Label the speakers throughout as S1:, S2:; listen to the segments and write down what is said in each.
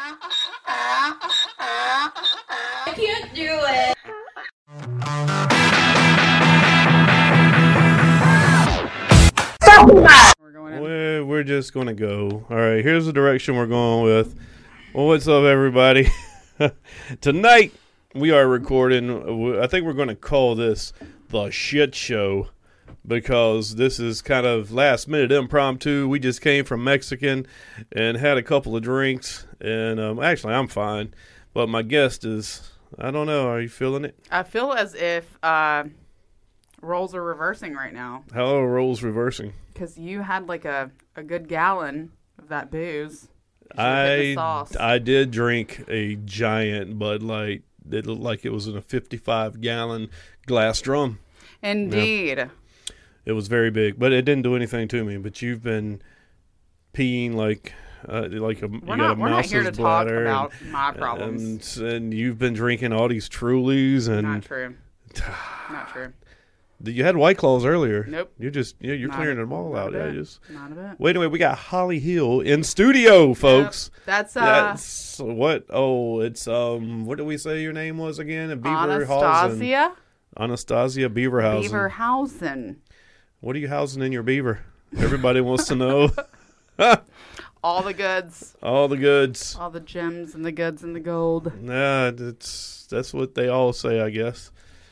S1: I can't do it.
S2: We're just going to go. All right, here's the direction we're going with. Well, what's up, everybody? Tonight, we are recording. I think we're going to call this the shit show because this is kind of last-minute impromptu. We just came from Mexican and had a couple of drinks. And actually, I'm fine. But my guest is, I don't know, are you feeling it?
S3: I feel as if roles are reversing right now.
S2: How are roles reversing?
S3: Because you had like a good gallon of that booze.
S2: I did drink a giant Bud Light. It looked like it was in a 55-gallon glass drum.
S3: Indeed.
S2: Yeah. It was very big, but it didn't do anything to me. But you've been peeing like
S3: we're not here to talk about my problems.
S2: And you've been drinking all these Trulies and
S3: not true. Not true.
S2: You had White Claws earlier.
S3: Nope.
S2: You're clearing them all out.
S3: Not a bit.
S2: Wait, anyway, we got Holly Hill in studio, folks.
S3: Yep.
S2: That's what? Oh, it's what did we say your name was again?
S3: Anastasia
S2: Beaverhausen.
S3: Beaverhausen.
S2: What are you housing in your beaver? Everybody wants to know.
S3: All the goods.
S2: All the goods.
S3: All the gems and the goods and the gold.
S2: Nah, that's what they all say, I guess.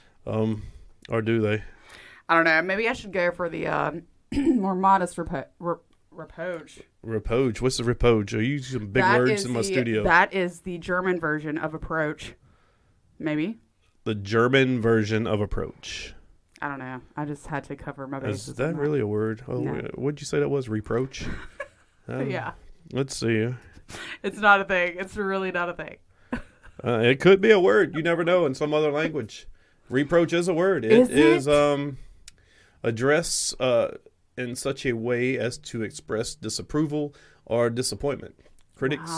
S2: Or do they?
S3: I don't know. Maybe I should go for the more modest reproach.
S2: Reproach? What's the reproach? Are you using big words in my studio?
S3: That is the German version of approach. Maybe.
S2: The German version of approach.
S3: I don't know. I just had to cover my bases.
S2: Is that really a word? Oh,
S3: no.
S2: What'd you say that was? Reproach?
S3: Yeah.
S2: Let's see.
S3: It's not a thing. It's really not a thing.
S2: It could be a word. You never know in some other language. Reproach is a word. It is address in such a way as to express disapproval or disappointment. Critics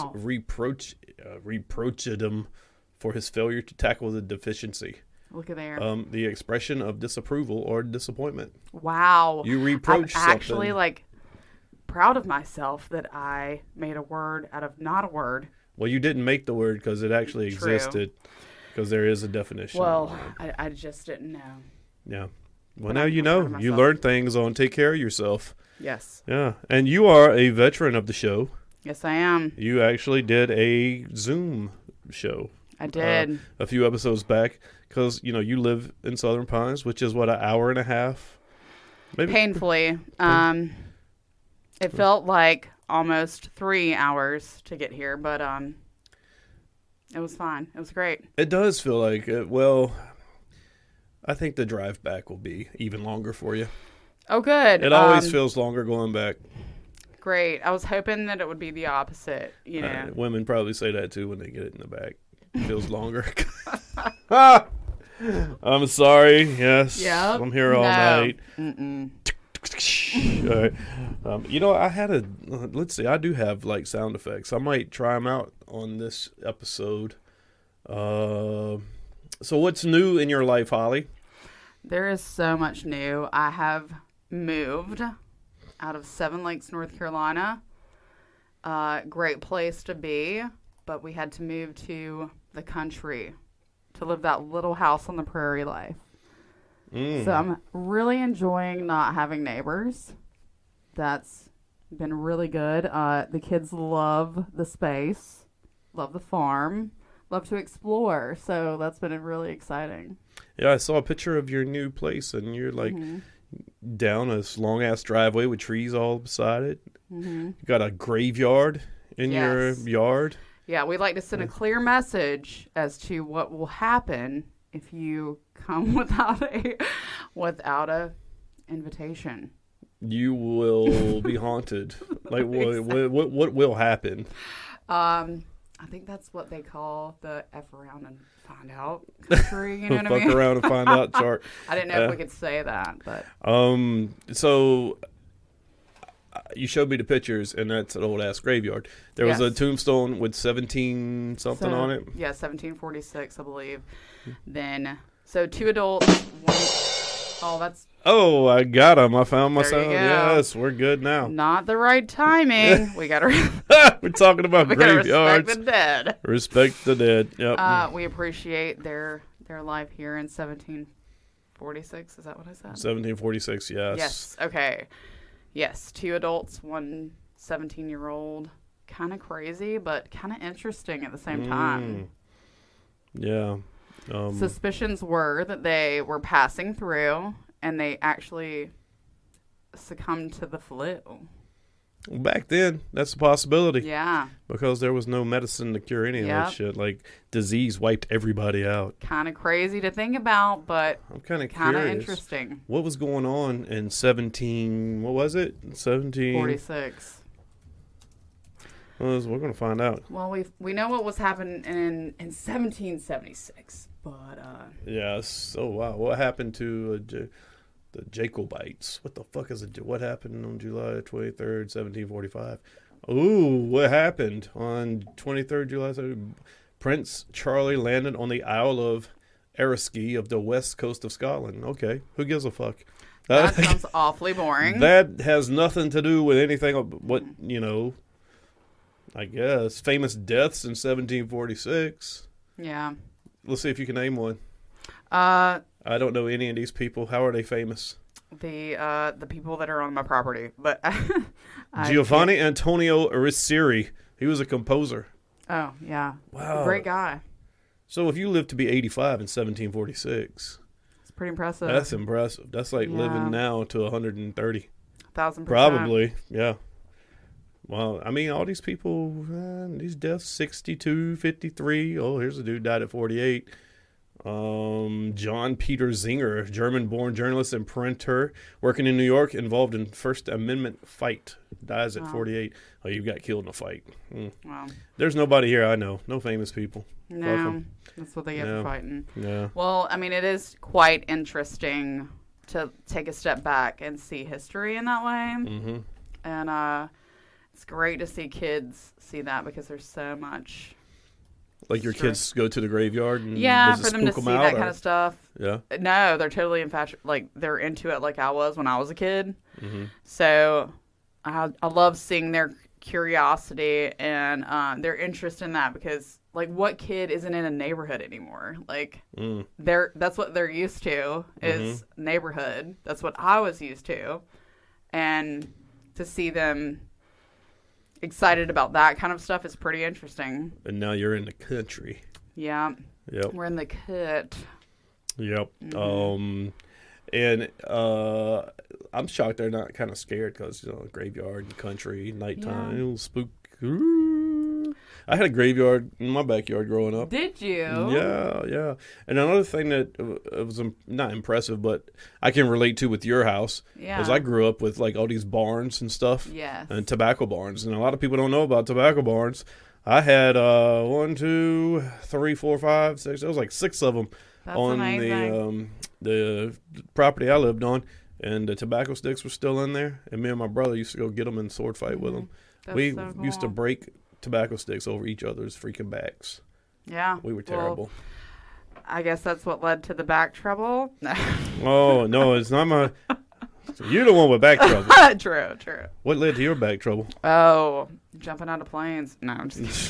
S2: reproached him for his failure to tackle the deficiency.
S3: Look at there.
S2: The expression of disapproval or disappointment.
S3: Wow.
S2: You reproach something.
S3: I'm actually proud of myself that I made a word out of not a word.
S2: Well, you didn't make the word because it actually existed. Because there is a definition.
S3: Well, I just didn't know.
S2: Yeah. Well, now you know. You learn things on Take Care of Yourself.
S3: Yes.
S2: Yeah. And you are a veteran of the show.
S3: Yes, I am.
S2: You actually did a Zoom show.
S3: I did.
S2: A few episodes back. Because, you live in Southern Pines, which is, an hour and a half? Maybe.
S3: Painfully. It felt like almost 3 hours to get here, but it was fine. It was great.
S2: It does feel like it. Well, I think the drive back will be even longer for you.
S3: Oh, good.
S2: It always feels longer going back.
S3: Great. I was hoping that it would be the opposite,
S2: Women probably say that, too, when they get it in the back. It feels longer. I'm sorry. Yes.
S3: Yep.
S2: I'm here all night.
S3: Mm-mm.
S2: All right. I had let's see, I do have sound effects. I might try them out on this episode. So what's new in your life, Holly?
S3: There is so much new. I have moved out of Seven Lakes, North Carolina. Great place to be, but we had to move to the country to live that little house on the prairie life. So I'm really enjoying not having neighbors. That's been really good. The kids love the space, love the farm, love to explore. So that's been really exciting.
S2: Yeah, I saw a picture of your new place, and you're down a long-ass driveway with trees all beside it. Mm-hmm. You got a graveyard in your yard.
S3: Yeah, we like to send a clear message as to what will happen if you come without a invitation.
S2: You will be haunted. What will happen?
S3: I think that's what they call the F around and find out country. You know what I mean?
S2: Fuck around and find out chart.
S3: I didn't know if we could say that, but
S2: so you showed me the pictures, and that's an old ass graveyard. There was a tombstone with 17 something on it.
S3: Yeah, 1746, I believe. Then, so 2 adults, Oh, that's
S2: Oh, I got him. I found
S3: There
S2: myself.
S3: you go.
S2: Yes, we're good now.
S3: not the right timing. We gotta
S2: We're talking about
S3: we gotta
S2: graveyards.
S3: respect the dead.
S2: Respect the dead. Yep.
S3: We appreciate their life here in 1746. Is that what I said?
S2: 1746. Yes.
S3: Yes. Okay. Yes. 2 adults, 1 17-year-old. Kind of crazy, but kind of interesting at the same time.
S2: Yeah.
S3: Suspicions were that they were passing through and they actually succumbed to the flu.
S2: Back then, that's a possibility.
S3: Yeah.
S2: Because there was no medicine to cure any of that
S3: Yep.
S2: shit. Like, disease wiped everybody out.
S3: Kind of crazy to think about, but
S2: I'm kind of
S3: kind of
S2: curious.
S3: interesting.
S2: What was going on in 17... What was it? 17...
S3: 46.
S2: Well, we're going to find out.
S3: Well, we know what was happening in 1776, but
S2: Yes. Oh, wow. What happened to the Jacobites? What the fuck is it? What happened on July 23rd, 1745? Ooh, what happened on 23rd July 3rd? Prince Charlie landed on the Isle of Eriskay of the west coast of Scotland. Okay. Who gives a fuck?
S3: that sounds awfully boring.
S2: That has nothing to do with anything. What, you know, I guess. Famous deaths in 1746.
S3: Yeah.
S2: Let's see if you can name one.
S3: Uh,
S2: I don't know any of these people. How are they famous?
S3: the people that are on my property, but I
S2: Giovanni Antonio Arcieri. He was a composer.
S3: can't- Oh yeah.
S2: Wow.
S3: Great guy.
S2: So if you lived to be 85 in 1746,
S3: It's pretty impressive.
S2: that's impressive. That's like
S3: Yeah.
S2: living now to 130.
S3: 1,000%.
S2: Probably, yeah. Well, I mean, all these people, these deaths, 62, 53. Oh, here's a dude died at 48. John Peter Zinger, German-born journalist and printer, working in New York, involved in First Amendment fight, dies at
S3: Wow.
S2: 48. Oh, you got killed in a fight.
S3: Wow.
S2: There's nobody here I know. No famous people. Fuck
S3: No,
S2: 'em.
S3: that's what they get
S2: Yeah.
S3: for fighting.
S2: Yeah.
S3: Well, I mean, it is quite interesting to take a step back and see history in that way.
S2: Mm-hmm.
S3: And it's great to see kids see that because there's so much.
S2: Like your
S3: Sure.
S2: kids go to the graveyard and
S3: Yeah,
S2: does it
S3: for them to
S2: spook
S3: see
S2: 'em
S3: that
S2: out,
S3: kind
S2: or-
S3: of stuff.
S2: Yeah.
S3: No, they're totally infatuated. Like, they're into it like I was when I was a kid.
S2: Mm-hmm.
S3: So I love seeing their curiosity and their interest in that because, like, what kid isn't in a neighborhood anymore? Like, that's what they're used to is neighborhood. That's what I was used to. And to see them excited about that kind of stuff is pretty interesting.
S2: And now you're in the country.
S3: Yeah.
S2: Yep.
S3: We're in the cut.
S2: Yep.
S3: Mm-hmm.
S2: And I'm shocked they're not kind of scared because, you know, graveyard, country, nighttime,
S3: Yeah.
S2: it'll spook. Ooh. I had a graveyard in my backyard growing up.
S3: Did you?
S2: Yeah, yeah. And another thing that was not impressive, but I can relate to with your house
S3: Yeah.
S2: is I grew up with like all these barns and stuff.
S3: Yes.
S2: And tobacco barns. And a lot of people don't know about tobacco barns. I had 1, 2, 3, 4, 5, 6. There was like 6 of them
S3: That's
S2: on
S3: amazing.
S2: the property I lived on, and the tobacco sticks were still in there. And me and my brother used to go get them and sword fight with them.
S3: That's
S2: We
S3: so
S2: used to
S3: cool.
S2: break tobacco sticks over each other's freaking backs.
S3: Yeah.
S2: We were
S3: Well,
S2: terrible.
S3: I guess that's what led to the back trouble.
S2: Oh no, it's not my. You're the one with back trouble.
S3: True, true.
S2: What led to your back trouble?
S3: Oh, jumping out of planes. No, I'm just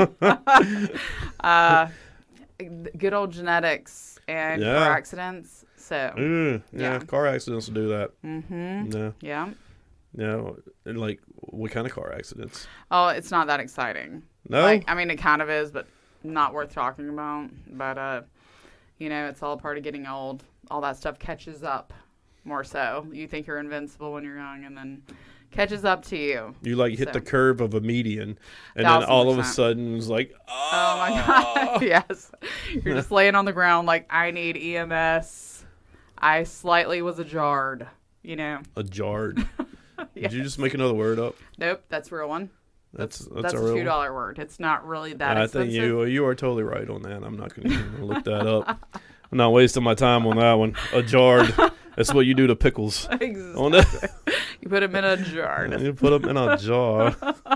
S3: good old genetics and
S2: Yeah.
S3: car accidents. So,
S2: Yeah,
S3: Yeah.
S2: car accidents will do that.
S3: mm-hmm.
S2: Yeah,
S3: Yeah.
S2: yeah. And like, what kind of car accidents?
S3: Oh, it's not that exciting.
S2: No.
S3: Like, I mean, it kind of is, but not worth talking about. But, you know, it's all part of getting old. All that stuff catches up more so. You think you're invincible when you're young and then catches up to you.
S2: You like hit
S3: So.
S2: the curve of a median, and then all of a
S3: 1000%.
S2: sudden it's like,
S3: Oh my God. Yes. You're just laying on the ground like, I need EMS. I slightly was ajarred, you know.
S2: a jarred.
S3: Yes.
S2: Did you just make another word up?
S3: Nope, that's a real one.
S2: That's
S3: That's
S2: a
S3: a
S2: real.
S3: $2 word. It's not really that
S2: I
S3: expensive.
S2: think you are totally right on that. I'm not going to look that up. I'm not wasting my time on that one. A jarred. That's what you do to pickles.
S3: Exactly.
S2: On that,
S3: You put them in a jar.
S2: you put them in a jar.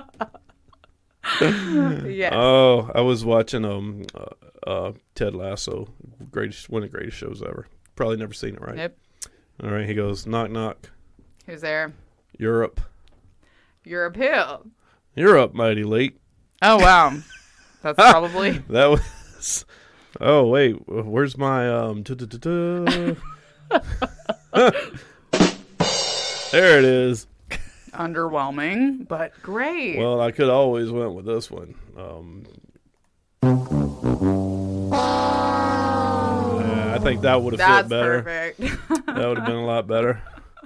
S3: Yes.
S2: Oh, I was watching Ted Lasso, one of the greatest shows ever. Probably never seen it, right?
S3: Nope.
S2: All right, he goes, knock, knock.
S3: Who's there?
S2: Europe.
S3: Europe who?
S2: You're up mighty late.
S3: Oh, wow. That's probably...
S2: That was... Oh, wait. Where's my... There it is.
S3: underwhelming, but great.
S2: Well, I could always went with this one. I think that would have fit better.
S3: Perfect.
S2: That would have been a lot better.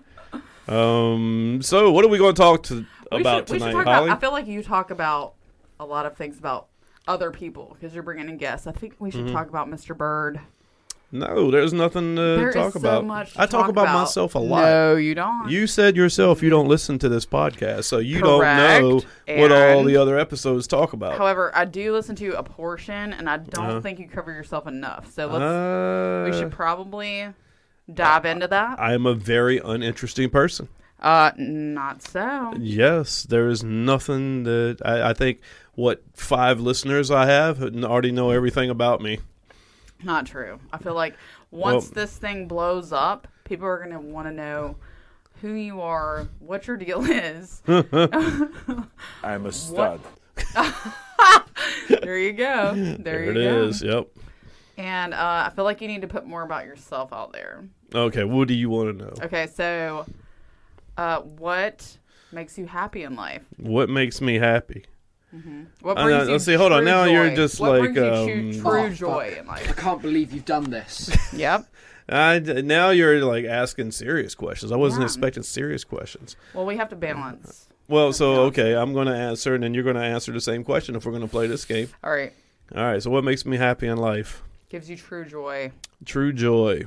S2: So what are we going to talk about tonight, Holly?
S3: I feel like you talk about a lot of things about other people because you're bringing in guests. I think we should talk about Mr. Bird.
S2: No, there's nothing to talk about. I talk about myself a lot.
S3: No, you don't.
S2: You said yourself you don't listen to this podcast, so you
S3: Correct.
S2: don't know what all the other episodes talk about.
S3: However, I do listen to a portion, and I don't think you cover yourself enough. So we should probably dive into that.
S2: I am a very uninteresting person.
S3: Not so.
S2: Yes, there is nothing that I think. What 5 listeners I have already know everything about me.
S3: Not true. I feel like once this thing blows up, people are going to want to know who you are, what your deal is.
S4: I'm a stud.
S3: There you go. There you
S2: it
S3: go.
S2: is. Yep.
S3: And I feel like you need to put more about yourself out there.
S2: Okay. What do you want to know?
S3: Okay. So what makes you happy in life?
S2: What makes me happy?
S3: Mm-hmm. What brings you
S2: let's see. Hold on. Now
S3: joy?
S2: you're just
S3: what
S2: like
S3: brings you true joy in life?
S5: I can't believe you've done this.
S3: Yep.
S2: Now you're like asking serious questions. I wasn't
S3: Yeah.
S2: expecting serious questions.
S3: Well, we have to balance.
S2: Well, so okay, I'm going to answer, and then you're going to answer the same question if we're going to play this game.
S3: All right.
S2: All right. So, what makes me happy in life?
S3: Gives you true joy.
S2: True joy.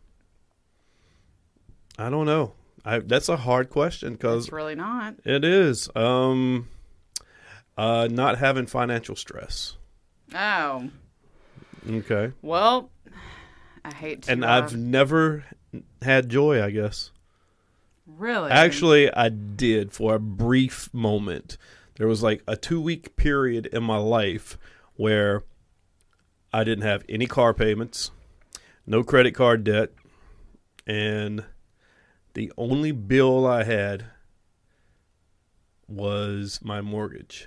S2: I don't know. That's a hard question because
S3: It's really not.
S2: it is. Not having financial stress.
S3: Oh.
S2: Okay.
S3: Well, I hate to.
S2: And I've never had joy, I guess.
S3: Really?
S2: Actually, I did for a brief moment. There was like a 2-week period in my life where I didn't have any car payments, no credit card debt, and the only bill I had was my mortgage.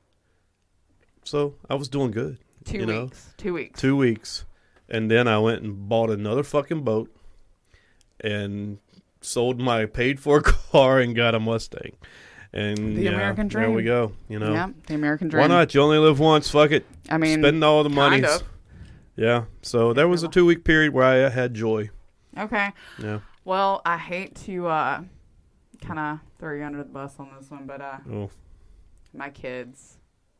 S2: So I was doing good.
S3: 2 weeks. 2 weeks.
S2: 2 weeks. And then I went and bought another fucking boat and sold my paid-for car and got a Mustang. And
S3: The American dream.
S2: There we go.
S3: Yeah, the American dream.
S2: Why not? You only live once. Fuck it.
S3: I mean,
S2: spend all the money.
S3: kind of.
S2: Yeah. So there was a 2-week period where I had joy.
S3: Okay.
S2: Yeah.
S3: Well, I hate to kind of throw you under the bus on this one, but my kids.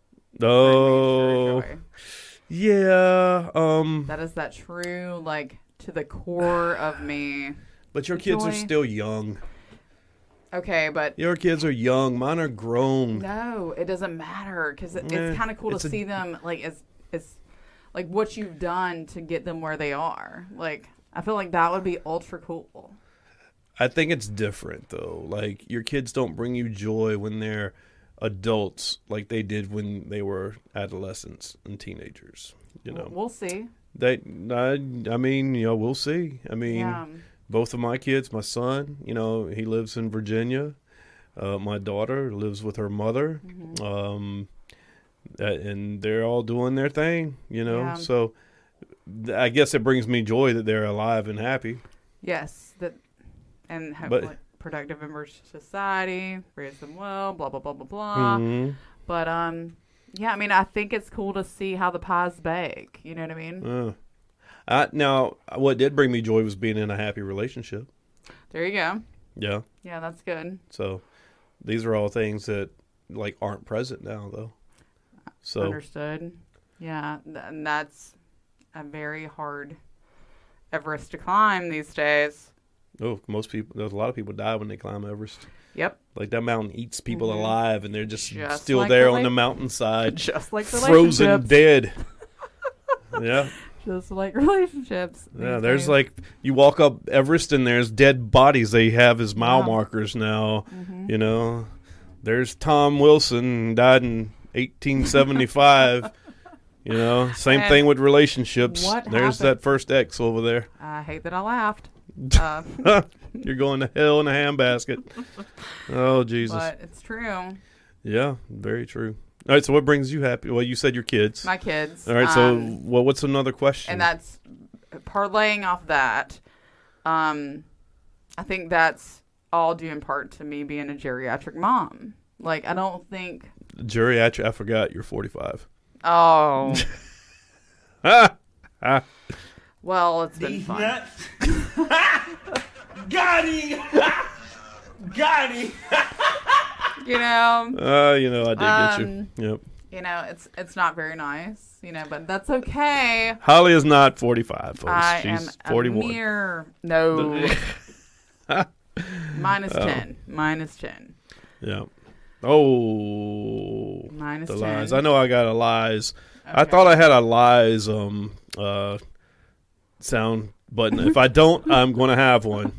S2: Oh.
S3: Bring me true joy.
S2: Yeah.
S3: That is that true, like, to the core of me.
S2: But your kids are
S3: joy.
S2: still young.
S3: Okay, but
S2: Your kids are young. Mine are grown.
S3: no, it doesn't matter because it's
S2: Eh,
S3: kind of cool
S2: it's
S3: to see them like it's like what you've done to get them where they are. Like, I feel like that would be ultra cool.
S2: I think it's different though. Like your kids don't bring you joy when they're adults like they did when they were adolescents and teenagers. You know,
S3: We'll see.
S2: I mean, we'll see. I mean,
S3: Yeah.
S2: both of my kids, my son, he lives in Virginia. My daughter lives with her mother.
S3: Mm-hmm.
S2: And they're all doing their thing,
S3: Yeah.
S2: So I guess it brings me joy that they're alive and happy.
S3: Yes, and have like productive members of society, raise them well, blah blah blah blah blah.
S2: Mhm.
S3: But yeah, I mean, I think it's cool to see how the pie's bake. You know what I mean?
S2: Now, what did bring me joy was being in a happy relationship.
S3: There you go.
S2: Yeah.
S3: Yeah, that's good.
S2: So these are all things that like aren't present now, though. So
S3: Understood. Yeah, and that's a very hard Everest to climb these days.
S2: there's a lot of people die when they climb Everest.
S3: Yep.
S2: Like that mountain eats people alive, and they're just still
S3: like
S2: there
S3: the
S2: on the mountainside,
S3: Just like
S2: frozen
S3: relationships.
S2: dead. Yeah.
S3: Just like relationships.
S2: Yeah,
S3: these
S2: there's
S3: days.
S2: like you walk up Everest and there's dead bodies they have as mile
S3: Yeah.
S2: markers now. There's Tom Wilson, died in 1875. Same
S3: And
S2: thing with relationships.
S3: what
S2: There's
S3: happened-
S2: that first ex over there.
S3: I hate that I laughed.
S2: You're going to hell in a handbasket. Oh, Jesus.
S3: But it's true.
S2: Yeah, very true. All right, so what brings you happy? Well, you said your kids.
S3: My kids.
S2: All right, so what's another question?
S3: And that's parlaying off that. I think that's all due in part to me being a geriatric mom. Like, I don't think...
S2: Geriatric, I forgot you're 45.
S3: Oh.
S2: Ah.
S3: Well, it's been fun.
S6: Got him! Got him!
S3: You know?
S2: I did get you. Yep.
S3: You know, it's not very nice, but that's okay.
S2: Holly is not 45, folks.
S3: I
S2: She's
S3: am
S2: 41.
S3: a mere... No. Minus 10. Minus 10.
S2: Yeah. Oh.
S3: Minus
S2: the
S3: 10.
S2: lies. I know I got a lies. I
S3: Okay.
S2: thought I had a lies sound button. If I don't, I'm going to have one.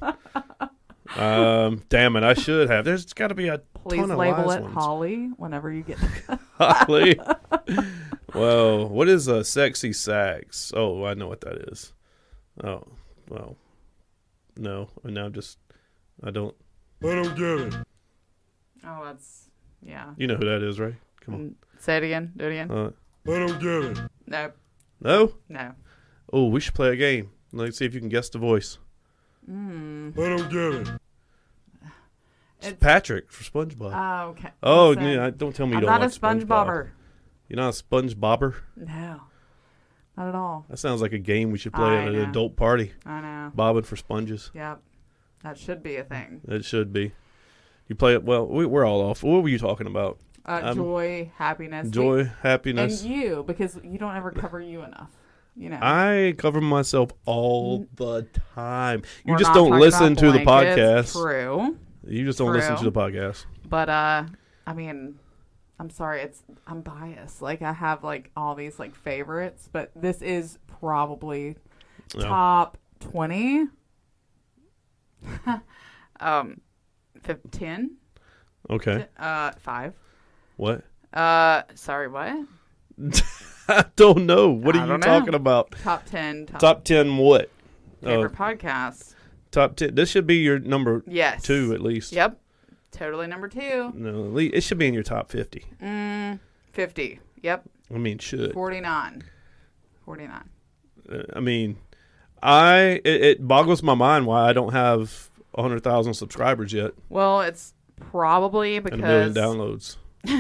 S2: Damn it, I should have. There's got to be a
S3: Please
S2: ton of
S3: label
S2: lies
S3: it
S2: ones.
S3: Holly whenever you get...
S2: Holly. Well, what is a sexy sax? Oh, I know what that is. Oh, well. No, now I don't.
S4: I don't get it.
S3: Oh, that's... Yeah.
S2: You know who that is, right? Come on.
S3: Say it again. Do it again.
S2: Uh,
S4: I don't get it.
S3: No.
S2: no?
S3: No.
S2: Oh, we should play a game. Let's see if you can guess the voice.
S4: I don't get it.
S2: It's Patrick for SpongeBob.
S3: Oh, okay.
S2: Oh,
S3: Listen,
S2: yeah, don't tell me you
S3: I'm
S2: don't
S3: not a
S2: like SpongeBob.
S3: SpongeBobber.
S2: You're not a SpongeBobber?
S3: No. Not at all.
S2: That sounds like a game we should play
S3: I
S2: at an
S3: know.
S2: adult party.
S3: I know.
S2: Bobbing for sponges.
S3: Yep. That should be a thing.
S2: It should be. You play it well. We're all off. What were you talking about?
S3: Joy, happiness.
S2: Joy, happiness.
S3: And you, because you don't ever cover you enough.
S2: I cover myself all the time. You
S3: We're
S2: just
S3: not
S2: don't
S3: talking
S2: listen
S3: about
S2: to the
S3: blankets.
S2: podcast.
S3: True.
S2: You just don't listen to
S3: True.
S2: the podcast.
S3: But, I mean, I'm sorry. I'm biased. Like, I have, all these, favorites. But this is probably
S2: No.
S3: top 20. 10.
S2: Okay.
S3: 5.
S2: What?
S3: Sorry, what?
S2: I don't know. What
S3: I
S2: are you
S3: don't know.
S2: talking about?
S3: Top 10.
S2: Top 10 what?
S3: favorite podcasts.
S2: Top 10. This should be your number
S3: Yes.
S2: 2 at least.
S3: Yep. Totally number 2.
S2: No, at least, it should be in your top 50.
S3: 50. Yep.
S2: I mean, it should.
S3: 49. 49.
S2: I mean, it boggles my mind why I don't have 100,000 subscribers yet
S3: Well, it's probably
S2: and a million
S3: because...
S2: downloads.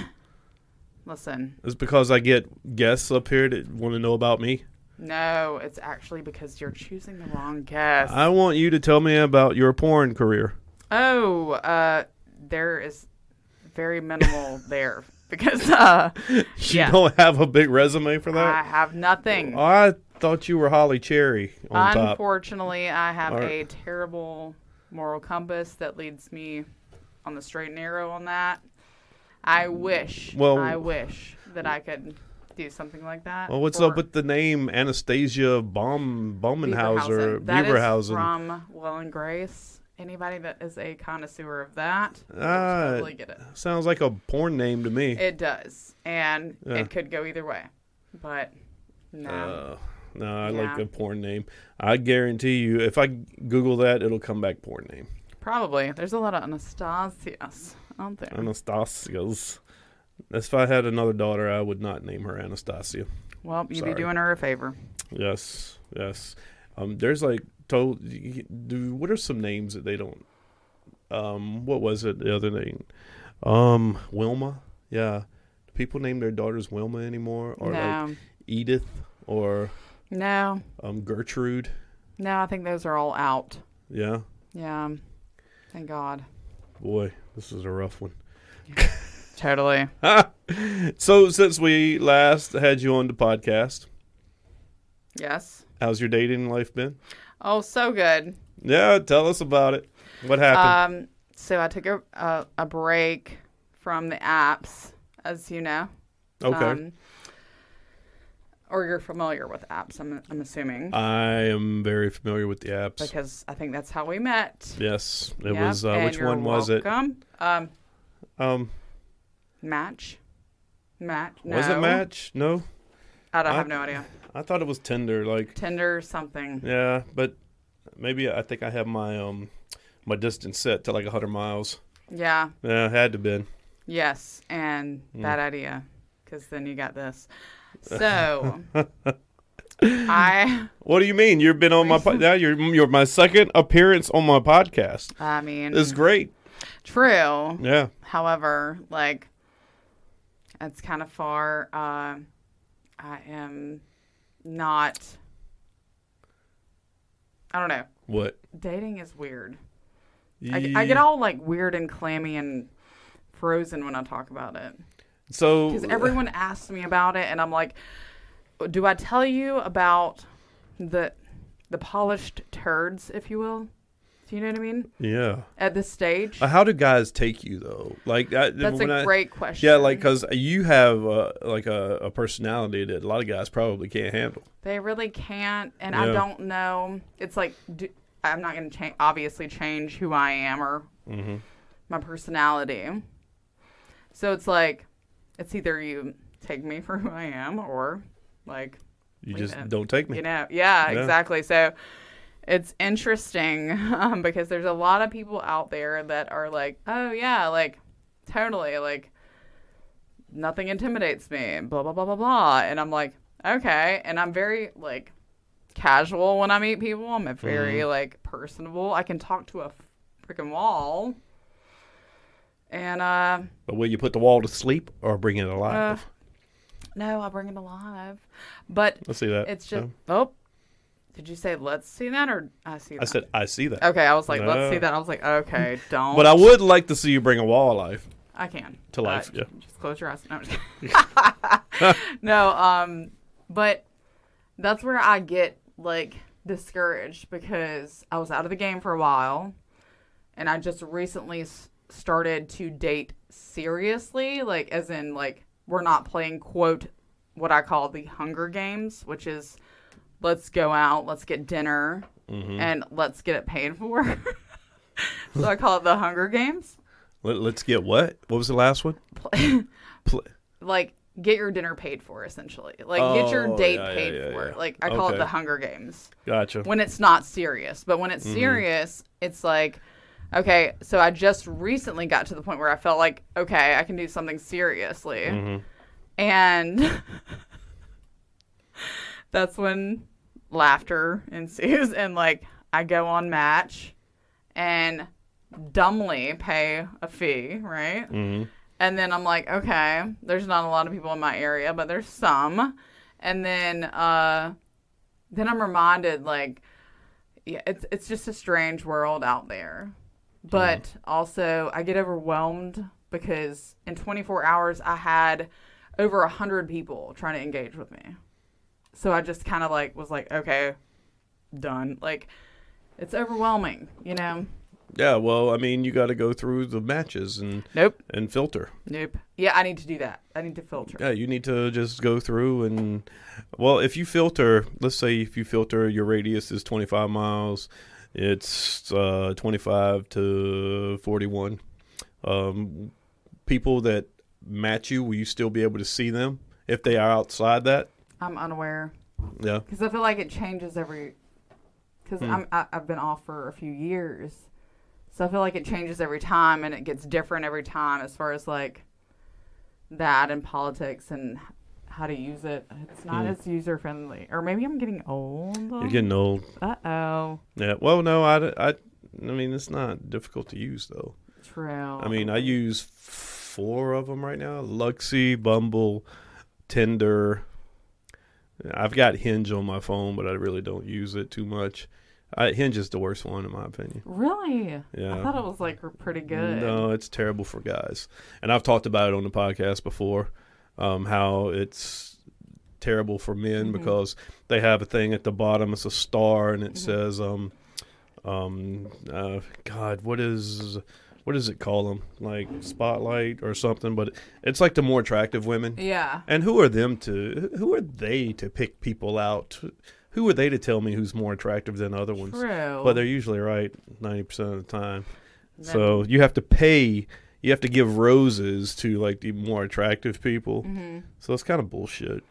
S3: Listen.
S2: It's because I get guests up here that want to know about me.
S3: No, it's actually because you're choosing the wrong guest.
S2: I want you to tell me about your porn career.
S3: Oh, there is very minimal there because
S2: You
S3: yeah.
S2: don't have a big resume for
S3: I
S2: that?
S3: have nothing.
S2: I thought you were Holly Cherry on top.
S3: Unfortunately, I have
S2: All right.
S3: a terrible moral compass that leads me on the straight and narrow on that. I wish that I could do something like that.
S2: Well, what's
S3: for
S2: up with the name Anastasia Baumenhauser?
S3: That is
S2: Beaverhausen.
S3: from Will and Grace. Anybody that is a connoisseur of that will
S2: Ah,
S3: totally get it.
S2: Sounds like a porn name to me.
S3: It does, and
S2: Yeah.
S3: it could go either way, but no.
S2: No, I like
S3: Yeah.
S2: a porn name. I guarantee you, if I Google that, it'll come back porn name.
S3: Probably. There's a lot of Anastasias out there.
S2: Anastasia's. If I had another daughter, I would not name her Anastasia.
S3: Well, you'd
S2: Sorry.
S3: be doing her a favor.
S2: Yes. There's what are some names that they don't? What was it? The other name? Wilma. Yeah. Do people name their daughters Wilma anymore, or
S3: No.
S2: like Edith, or
S3: No.
S2: Gertrude?
S3: No, I think those are all out.
S2: Yeah.
S3: Yeah. Thank God.
S2: Boy, this is a rough one.
S3: Totally.
S2: So since we last had you on the podcast,
S3: Yes.
S2: how's your dating life been?
S3: Oh, so good.
S2: Yeah, tell us about it. What happened?
S3: So I took a break from the apps, as you know.
S2: Okay.
S3: Or you're familiar with apps, I'm assuming.
S2: I am very familiar with the apps.
S3: Because I think that's how we met.
S2: Yes, it
S3: Yep,
S2: was.
S3: and
S2: Which
S3: you're
S2: one was
S3: welcome.
S2: it?
S3: Match. No.
S2: Was it Match? No,
S3: I have no idea.
S2: I thought it was Tinder. Like,
S3: Tinder something.
S2: yeah, but Maybe I think I have my my distance set to like 100 miles.
S3: Yeah.
S2: Yeah, had to been.
S3: Yes, and bad idea, because then you got this. So,
S2: What do you mean? You've been on my now. You're my second appearance on my podcast.
S3: I mean,
S2: It's great.
S3: true.
S2: Yeah.
S3: However, like, it's kind of far. I am not. I don't know.
S2: What?
S3: Dating is weird. I get all like weird and clammy and frozen when I talk about it.
S2: So
S3: Because everyone asks me about it, and I'm like, do I tell you about the polished turds, if you will? Do you know what I mean?
S2: Yeah.
S3: At this stage?
S2: How do guys take you though? Like
S3: That's a great question.
S2: Yeah, like because you have like a personality that a lot of guys probably can't handle.
S3: They really can't, and
S2: Yeah.
S3: I don't know. It's like, I'm not going to obviously change who I am or my personality. So it's like, it's either you take me for who I am or like
S2: You
S3: leave
S2: just
S3: it.
S2: don't take me.
S3: You know, yeah, exactly. So it's interesting because there's a lot of people out there that are like, oh yeah, like totally, like nothing intimidates me, blah blah blah blah blah, and I'm like, okay, and I'm very like casual when I meet people. I'm a very like personable. I can talk to a freaking wall, and
S2: But will you put the wall to sleep or bring it alive?
S3: no, I bring it alive, but
S2: Let's see that.
S3: it's just oh. Did you say let's see that or I see that?
S2: I said I see that.
S3: Okay, I was like,
S2: No.
S3: let's see that. I was like, okay, don't.
S2: But I would like to see you bring a wall alive.
S3: I can.
S2: To life, yeah.
S3: Just close your eyes. No, I'm just kidding. No, but that's where I get, like, discouraged because I was out of the game for a while, and I just recently started to date seriously, like, as in, like, we're not playing, quote, what I call the Hunger Games, which is let's go out, let's get dinner, and let's get it paid for. So I call it the Hunger Games.
S2: Let's get what? What was the last one?
S3: Like, get your dinner paid for, essentially. Like, get your date paid for.
S2: yeah.
S3: Like, I call it
S2: Okay.
S3: the Hunger Games.
S2: Gotcha.
S3: When it's not serious. But when it's serious, it's like, okay, so I just recently got to the point where I felt like, okay, I can do something seriously. And that's when laughter ensues. And, like, I go on Match and dumbly pay a fee, right? And then I'm like, okay, there's not a lot of people in my area, but there's some. And then I'm reminded, like, yeah, it's just a strange world out there. But also, I get overwhelmed because in 24 hours, I had over 100 people trying to engage with me. So I just kind of like was like, okay, done. Like, it's overwhelming, you know?
S2: Yeah, well, I mean, you got to go through the matches and filter.
S3: Nope. Yeah, I need to do that. I need to filter.
S2: Yeah, you need to just go through and, well, if you filter, let's say if you filter your radius is 25 miles, it's 25 to 41. People that match you, will you still be able to see them if they are outside that?
S3: I'm unaware.
S2: Yeah.
S3: Because I feel like it changes every... Because I've been off for a few years. So I feel like it changes every time and it gets different every time as far as like that and politics and how to use it. It's not as user friendly. Or maybe I'm getting old.
S2: You're getting old.
S3: Uh-oh.
S2: Yeah. Well, no, I mean, it's not difficult to use, though.
S3: True.
S2: I mean, I use 4 of them right now. Luxy, Bumble, Tinder. I've got Hinge on my phone, but I really don't use it too much. Hinge is the worst one, in my opinion.
S3: Really?
S2: Yeah.
S3: I thought it was like pretty good.
S2: No, it's terrible for guys. And I've talked about it on the podcast before, how it's terrible for men because they have a thing at the bottom. It's a star, and it says, God, what does it call them? Like Spotlight or something? But it's like the more attractive women.
S3: Yeah.
S2: And who are they to pick people out? Who are they to tell me who's more attractive than other ones?
S3: True.
S2: But they're usually right 90% of the time. So you have to pay. You have to give roses to like the more attractive people. So it's kind of bullshit.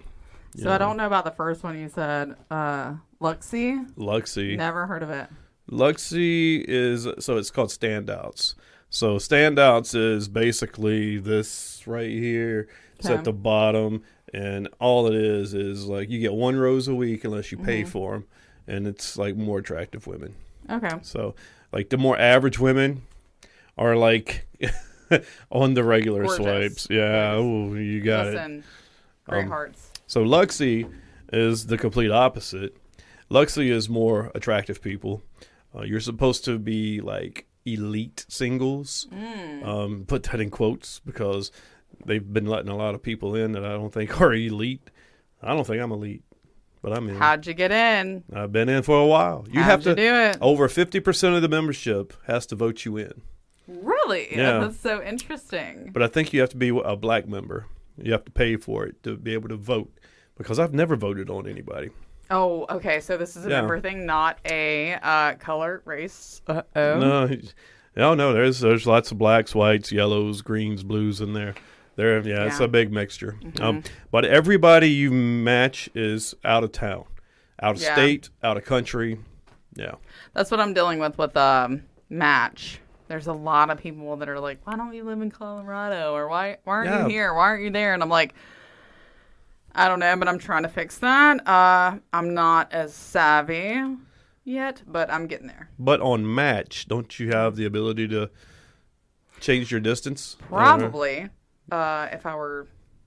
S3: So I don't know about the first one you said. Luxie?
S2: Luxie.
S3: Never heard of it.
S2: Luxie is, so it's called Standouts. So Standouts is basically this right here. It's
S3: Okay.
S2: at the bottom, and all it is like you get 1 rose a week unless you pay for them, and it's like more attractive women.
S3: Okay.
S2: So like the more average women are like on the regular
S3: Gorgeous.
S2: swipes. Yeah,
S3: Gorgeous.
S2: oh, you got it.
S3: Listen, great hearts.
S2: So Luxie is the complete opposite. Luxie is more attractive people. You're supposed to be like elite singles. Put that in quotes because they've been letting a lot of people in that I don't think are elite. I don't think I'm elite, but I'm in.
S3: How'd you get in?
S2: I've been in for a while. You
S3: How'd
S2: have to
S3: you do it?
S2: Over 50% of the membership has to vote you in.
S3: Really?
S2: Yeah.
S3: That's so interesting.
S2: But I think you have to be a black member. You have to pay for it to be able to vote because I've never voted on anybody.
S3: Oh, okay. So this is a
S2: Yeah.
S3: member thing, not a color, race. Uh-oh.
S2: No. There's lots of blacks, whites, yellows, greens, blues in there. It's
S3: Yeah.
S2: a big mixture. But everybody you match is out of town, out of
S3: Yeah.
S2: state, out of country. Yeah.
S3: That's what I'm dealing with Match. There's a lot of people that are like, why don't you live in Colorado? Or why aren't
S2: Yeah.
S3: you here? Why aren't you there? And I'm like, I don't know, but I'm trying to fix that. I'm not as savvy yet, but I'm getting there.
S2: But on Match, don't you have the ability to change your distance?
S3: Probably, if I were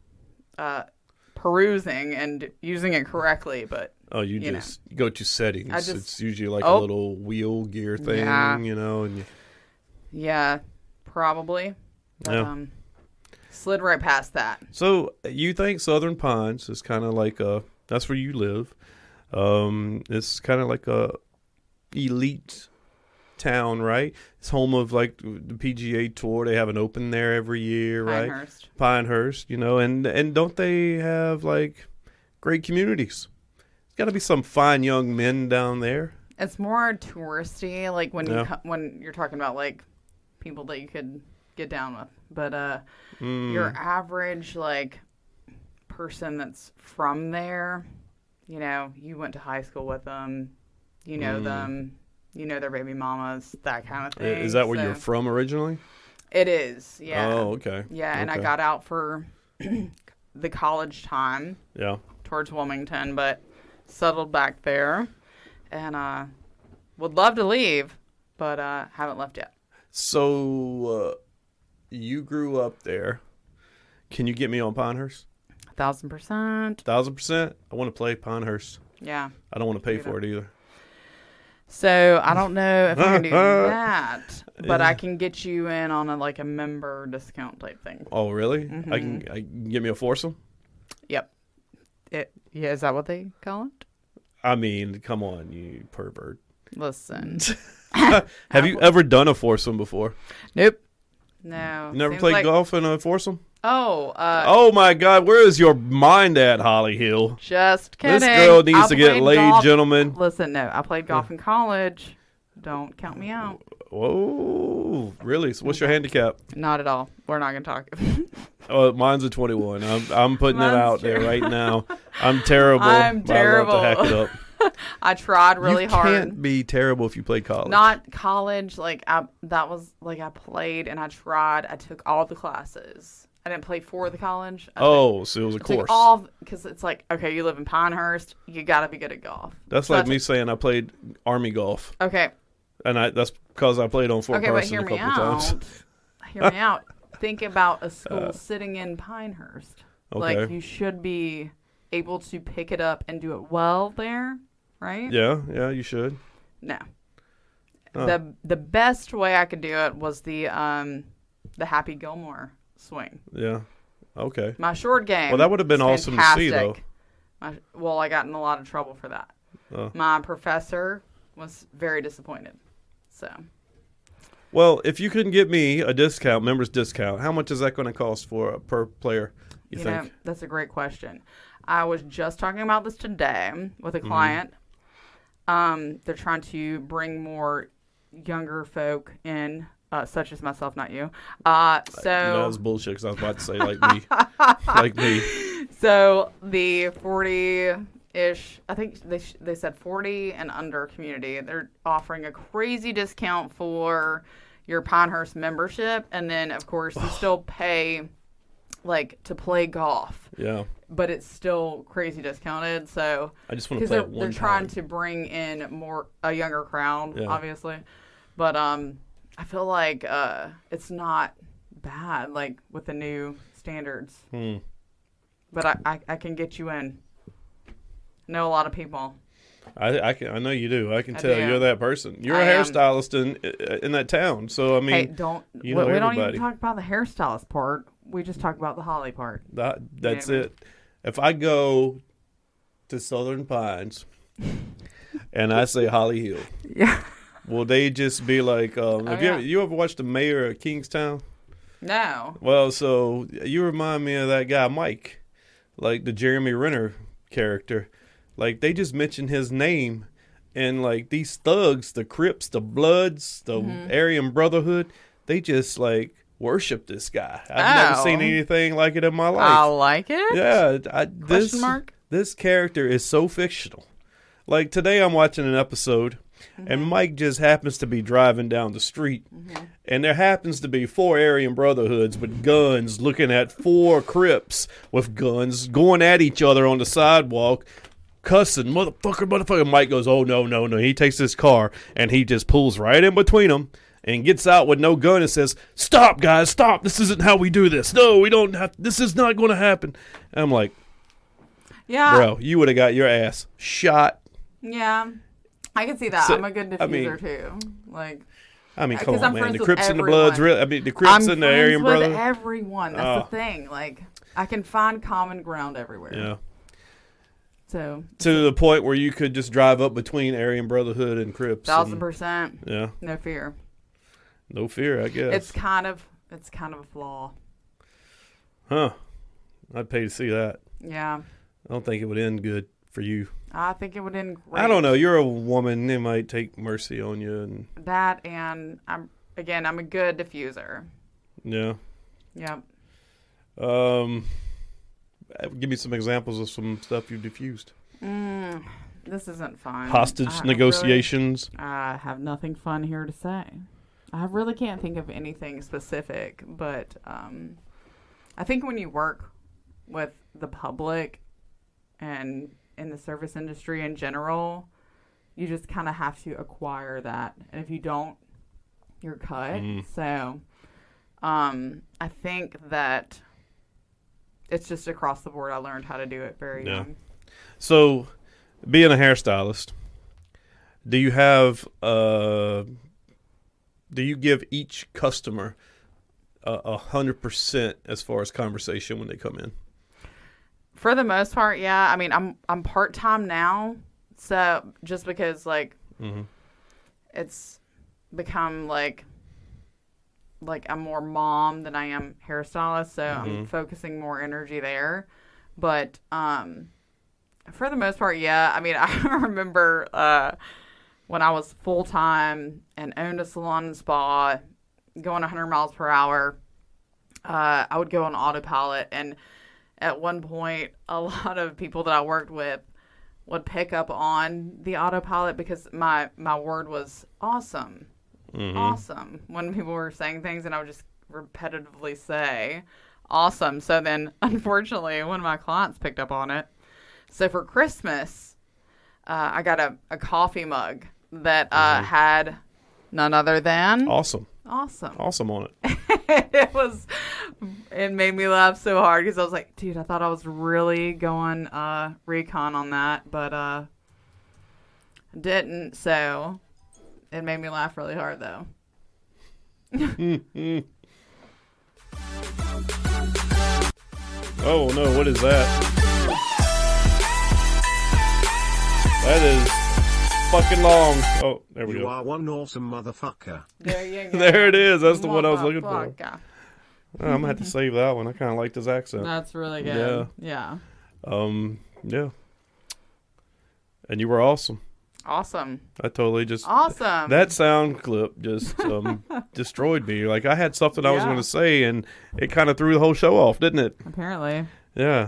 S3: perusing and using it correctly, but
S2: Oh, you
S3: know.
S2: just go to settings. It's usually like a
S3: Oh.
S2: little wheel gear thing,
S3: Yeah.
S2: and
S3: yeah, probably. But,
S2: Yeah.
S3: slid right past that.
S2: So you think Southern Pines is kind of like that's where you live. It's kind of like a elite town, right? It's home of like the PGA Tour. They have an open there every year, right? Pinehurst, and don't they have like great communities? There's got to be some fine young men down there.
S3: It's more touristy, like when
S2: Yeah.
S3: when you're talking about like people that you could get down with. But your average like person that's from there, you went to high school with them, them, their baby mamas, that kind of thing.
S2: Is that where
S3: So
S2: you're from originally?
S3: It is, yeah.
S2: Oh, okay.
S3: Yeah, and I
S2: Okay.
S3: got out for the college time
S2: Yeah.
S3: towards Wilmington, but settled back there, and would love to leave, but haven't left yet.
S2: So you grew up there. Can you get me on Pinehurst?
S3: 1,000%.
S2: 1,000%. I want to play Pinehurst.
S3: Yeah.
S2: I don't want to pay for it either.
S3: So I don't know if I can do that, but
S2: Yeah.
S3: I can get you in on a member discount type thing.
S2: Oh, really? I can get me a foursome.
S3: Yep. Yeah, is that what they call it?
S2: I mean, come on, you pervert.
S3: Listen.
S2: Have you ever done a foursome before?
S3: Nope. No.
S2: You never
S3: Seems
S2: played
S3: like-
S2: golf in a foursome?
S3: Oh.
S2: Oh my God, where is your mind at, Holly Hill?
S3: Just kidding.
S2: This girl needs
S3: I
S2: to get
S3: played
S2: laid,
S3: golf-
S2: gentlemen.
S3: Listen, no. I played golf in college. Don't count me out.
S2: Whoa, really? So what's your handicap?
S3: Not at all. We're not going to talk.
S2: Oh, mine's a 21. I'm putting it
S3: Mine's
S2: out there
S3: true.
S2: right now. I'm terrible.
S3: I'm
S2: but I love to hack
S3: terrible.
S2: it up.
S3: I tried really
S2: you
S3: hard.
S2: can't be terrible if you play college.
S3: Not college. I played and I tried. I took all the classes. I didn't play for the college.
S2: Oh, so it was a
S3: I took
S2: course.
S3: all because it's like, okay, you live in Pinehurst, you got to be good at golf.
S2: That's
S3: So
S2: like
S3: I
S2: me
S3: took-
S2: saying I played Army golf,
S3: Okay,
S2: and that's because I played on Fort
S3: okay, but
S2: Carson
S3: hear
S2: a
S3: me
S2: couple of times.
S3: out. Hear me out. Think about a school sitting in Pinehurst.
S2: Okay.
S3: Like you should be able to pick it up and do it well there, right?
S2: Yeah, you should.
S3: No.
S2: Oh.
S3: The best way I could do it was the Happy Gilmore swing.
S2: Yeah. Okay.
S3: My short game.
S2: Well, that would have been
S3: was
S2: awesome to see, though.
S3: fantastic. I got in a lot of trouble for that.
S2: Oh.
S3: My professor was very disappointed. So
S2: Well, if you can get me a discount, members discount, how much is that going to cost per player? You think?
S3: know, that's a great question. I was just talking about this today with a
S2: Mm-hmm.
S3: client. They're trying to bring more younger folk in, such as myself, not you.
S2: That was bullshit because I was about to say like me, like me.
S3: So the 40-ish, I think they said 40 and under community, they're offering a crazy discount for your Pinehurst membership, and then of course you still pay like to play golf.
S2: Yeah.
S3: But it's still crazy discounted. So
S2: I just want to play it one
S3: they're trying
S2: time.
S3: to bring in a younger crowd,
S2: Yeah.
S3: obviously. But I feel like it's not bad, like with the new standards. But I can get you in. Know a lot of people.
S2: I know you do. I can tell
S3: do.
S2: you're that person. You're
S3: I
S2: a
S3: am.
S2: hairstylist in that town. So I mean,
S3: Hey, don't
S2: you
S3: we
S2: know
S3: don't
S2: everybody.
S3: even talk about the hairstylist part. We just talk about the Holly part.
S2: That's
S3: Yeah.
S2: it. If I go to Southern Pines and I say Holly Hill,
S3: Yeah.
S2: will they just be like, have
S3: yeah.
S2: you ever watched The Mayor of Kingstown?
S3: No.
S2: Well, so you remind me of that guy, Mike, like the Jeremy Renner character. Like, they just mention his name, and like these thugs, the Crips, the Bloods, the Aryan Brotherhood, they just like worship this guy. I've never seen anything like it in my life.
S3: I like it.
S2: Yeah,
S3: Question mark?
S2: This character is so fictional. Like today, I'm watching an episode, and Mike just happens to be driving down the street, and there happens to be 4 Aryan Brotherhoods with guns looking at 4 Crips with guns going at each other on the sidewalk, cussing, motherfucker. Mike goes, oh, no. He takes his car, and he just pulls right in between them and gets out with no gun and says, stop, guys, stop. This isn't how we do this. No, we don't have, this is not going to happen. And I'm like,
S3: Yeah.
S2: bro, you would have got your ass shot.
S3: Yeah. I can see that.
S2: So,
S3: I'm a good diffuser
S2: I mean-
S3: too. Like,
S2: I mean, come
S3: 'cause
S2: on,
S3: I'm
S2: man.
S3: friends
S2: The
S3: with
S2: Crips and the
S3: everyone.
S2: Bloods, really. I mean, the Crips
S3: I'm
S2: and the
S3: friends
S2: Aryan
S3: with
S2: Brotherhood.
S3: everyone. That's the thing. Like, I can find common ground everywhere.
S2: Yeah.
S3: So,
S2: To the point where you could just drive up between Aryan Brotherhood and Crips.
S3: 1000%.
S2: Yeah.
S3: No fear.
S2: No fear, I guess.
S3: It's kind of a flaw.
S2: Huh. I'd pay to see that.
S3: Yeah.
S2: I don't think it would end good for you.
S3: I think it would end great.
S2: I don't know. You're a woman. They might take mercy on you. And
S3: That, and I'm a good diffuser.
S2: yeah.
S3: Yep.
S2: Give me some examples of some stuff you've diffused.
S3: This isn't fun.
S2: Hostage negotiations.
S3: I have nothing fun here to say. I really can't think of anything specific, but I think when you work with the public and in the service industry in general, you just kind of have to acquire that. And if you don't, you're cut. So I think that it's just across the board. I learned how to do it very young.
S2: So, being a hairstylist, do you have do you give each customer 100% as far as conversation when they come in?
S3: For the most part, yeah. I mean, I'm part-time now, so just because like it's become like I'm more mom than I am hairstylist, so I'm focusing more energy there. But for the most part, yeah. I mean, I remember when I was full-time and owned a salon and spa, going 100 miles per hour, I would go on autopilot, and at one point, a lot of people that I worked with would pick up on the autopilot because my word was awesome. Awesome. When people were saying things, and I would just repetitively say awesome. So then, unfortunately, one of my clients picked up on it. So for Christmas, I got a coffee mug that had none other than
S2: Awesome.
S3: awesome.
S2: Awesome on it.
S3: It made me laugh so hard because I was like, dude, I thought I was really going recon on that, but didn't. So it made me laugh really hard though.
S2: Oh, no. What is that? That is fucking long. Oh, there we
S7: You
S2: go.
S7: are one awesome motherfucker.
S3: There you go.
S2: There it is. That's the one I was looking for.
S3: Motherfucker.
S2: I'm going to have to save that one. I kind of liked his accent.
S3: That's really good. Yeah.
S2: Yeah. And you were awesome.
S3: Awesome.
S2: I totally just...
S3: Awesome.
S2: That sound clip just destroyed me. Like, I had something I was
S3: Yeah.
S2: going to say, and it kind of threw the whole show off, didn't it?
S3: Apparently.
S2: Yeah.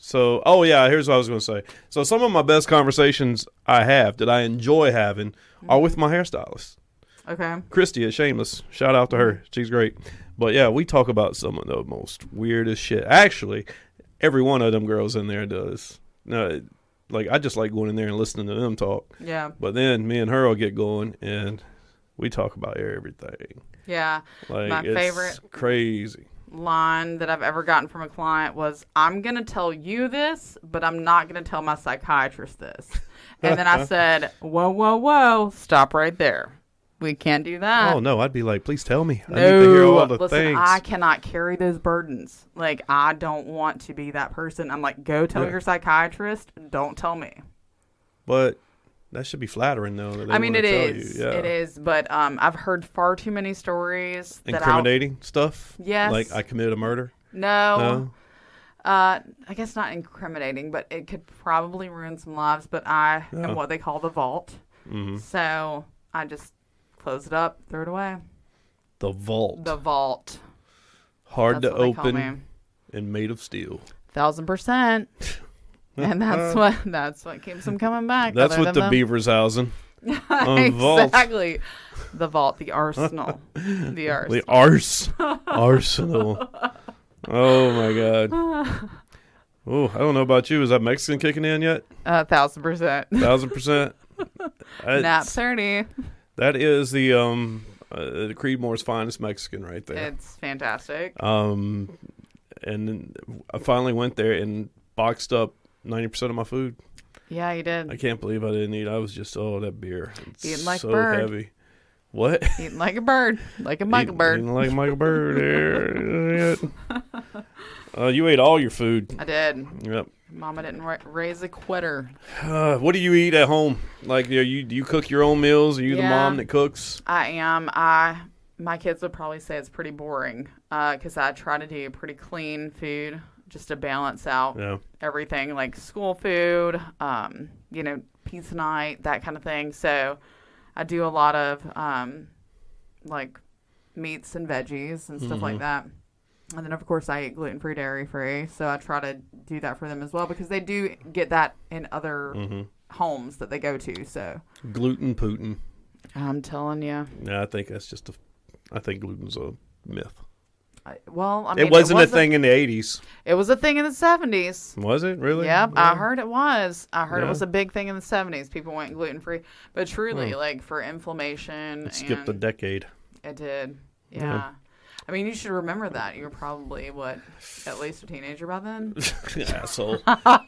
S2: So, oh yeah, here's what I was going to say. So some of my best conversations that I enjoy having, are with my hairstylist,
S3: Okay.
S2: Christy at Shameless. Shout out to her. She's great. But yeah, we talk about some of the most weirdest shit. Actually, every one of them girls in there does. No, like I just like going in there and listening to them talk.
S3: Yeah.
S2: But then me and her will get going and we talk about everything.
S3: Yeah.
S2: Like
S3: My
S2: it's
S3: favorite
S2: crazy.
S3: line that I've ever gotten from a client was, I'm going to tell you this, but I'm not going to tell my psychiatrist this. And then I said, whoa, whoa, whoa, stop right there. We can't do that.
S2: Oh no, I'd be like, please tell me. I
S3: No,
S2: need to hear all the
S3: listen,
S2: things.
S3: I cannot carry those burdens. Like, I don't want to be that person. I'm like, go tell
S2: Yeah.
S3: your psychiatrist. Don't tell me.
S2: But that should be flattering though. That they
S3: I mean,
S2: wanna
S3: it
S2: tell
S3: is.
S2: You. Yeah.
S3: It is. But I've heard far too many stories.
S2: Incriminating stuff.
S3: Yes.
S2: Like I committed a murder.
S3: No.
S2: No.
S3: I guess not incriminating, but it could probably ruin some lives. But I
S2: Yeah.
S3: am what they call the vault.
S2: Mm-hmm.
S3: So I just close it up, throw it away.
S2: The vault.
S3: The vault.
S2: Hard
S3: That's
S2: to
S3: what they call
S2: open
S3: me.
S2: and made of steel.
S3: 1000%. And that's what keeps them coming back.
S2: That's
S3: other
S2: what
S3: than
S2: the beaver's housing. Vault.
S3: Exactly. The vault, the arsenal. The arsenal.
S2: The arsenal. Oh my god. Oh, I don't know about you. Is that Mexican kicking in yet?
S3: 1000%.
S2: 1000%.
S3: Nap 30.
S2: That is the Creedmoor's finest Mexican right there.
S3: It's fantastic.
S2: And then I finally went there and boxed up 90% of my food.
S3: Yeah, you did.
S2: I can't believe I didn't eat. I was just, that beer. It's
S3: Eating like a
S2: so
S3: bird.
S2: heavy. What?
S3: Eating like a bird. Like a Michael bird.
S2: Eating like Michael Bird. You ate all your food.
S3: I did.
S2: Yep.
S3: Mama didn't raise a quitter.
S2: What do you eat at home? Like, do you cook your own meals? Are you the
S3: Yeah.
S2: mom that cooks?
S3: I am. My kids would probably say it's pretty boring because I try to do pretty clean food just to balance out
S2: Yeah.
S3: everything, like school food, pizza night, that kind of thing. So I do a lot of like meats and veggies and stuff like that. And then, of course, I eat gluten-free, dairy-free. So I try to do that for them as well because they do get that in other homes that they go to. So
S2: Gluten Putin.
S3: I'm telling you.
S2: Yeah, I think that's I think gluten's a myth.
S3: It
S2: wasn't a thing in the 80s.
S3: It was a thing in the 70s.
S2: Was it really?
S3: Yep,
S2: Yeah.
S3: I heard it was. I heard
S2: Yeah.
S3: it was a big thing in the 70s. People went gluten-free. But truly, like, for inflammation.
S2: It skipped a
S3: and
S2: decade.
S3: It did. Yeah. I mean, you should remember that. You were probably, at least a teenager by then?
S2: Asshole.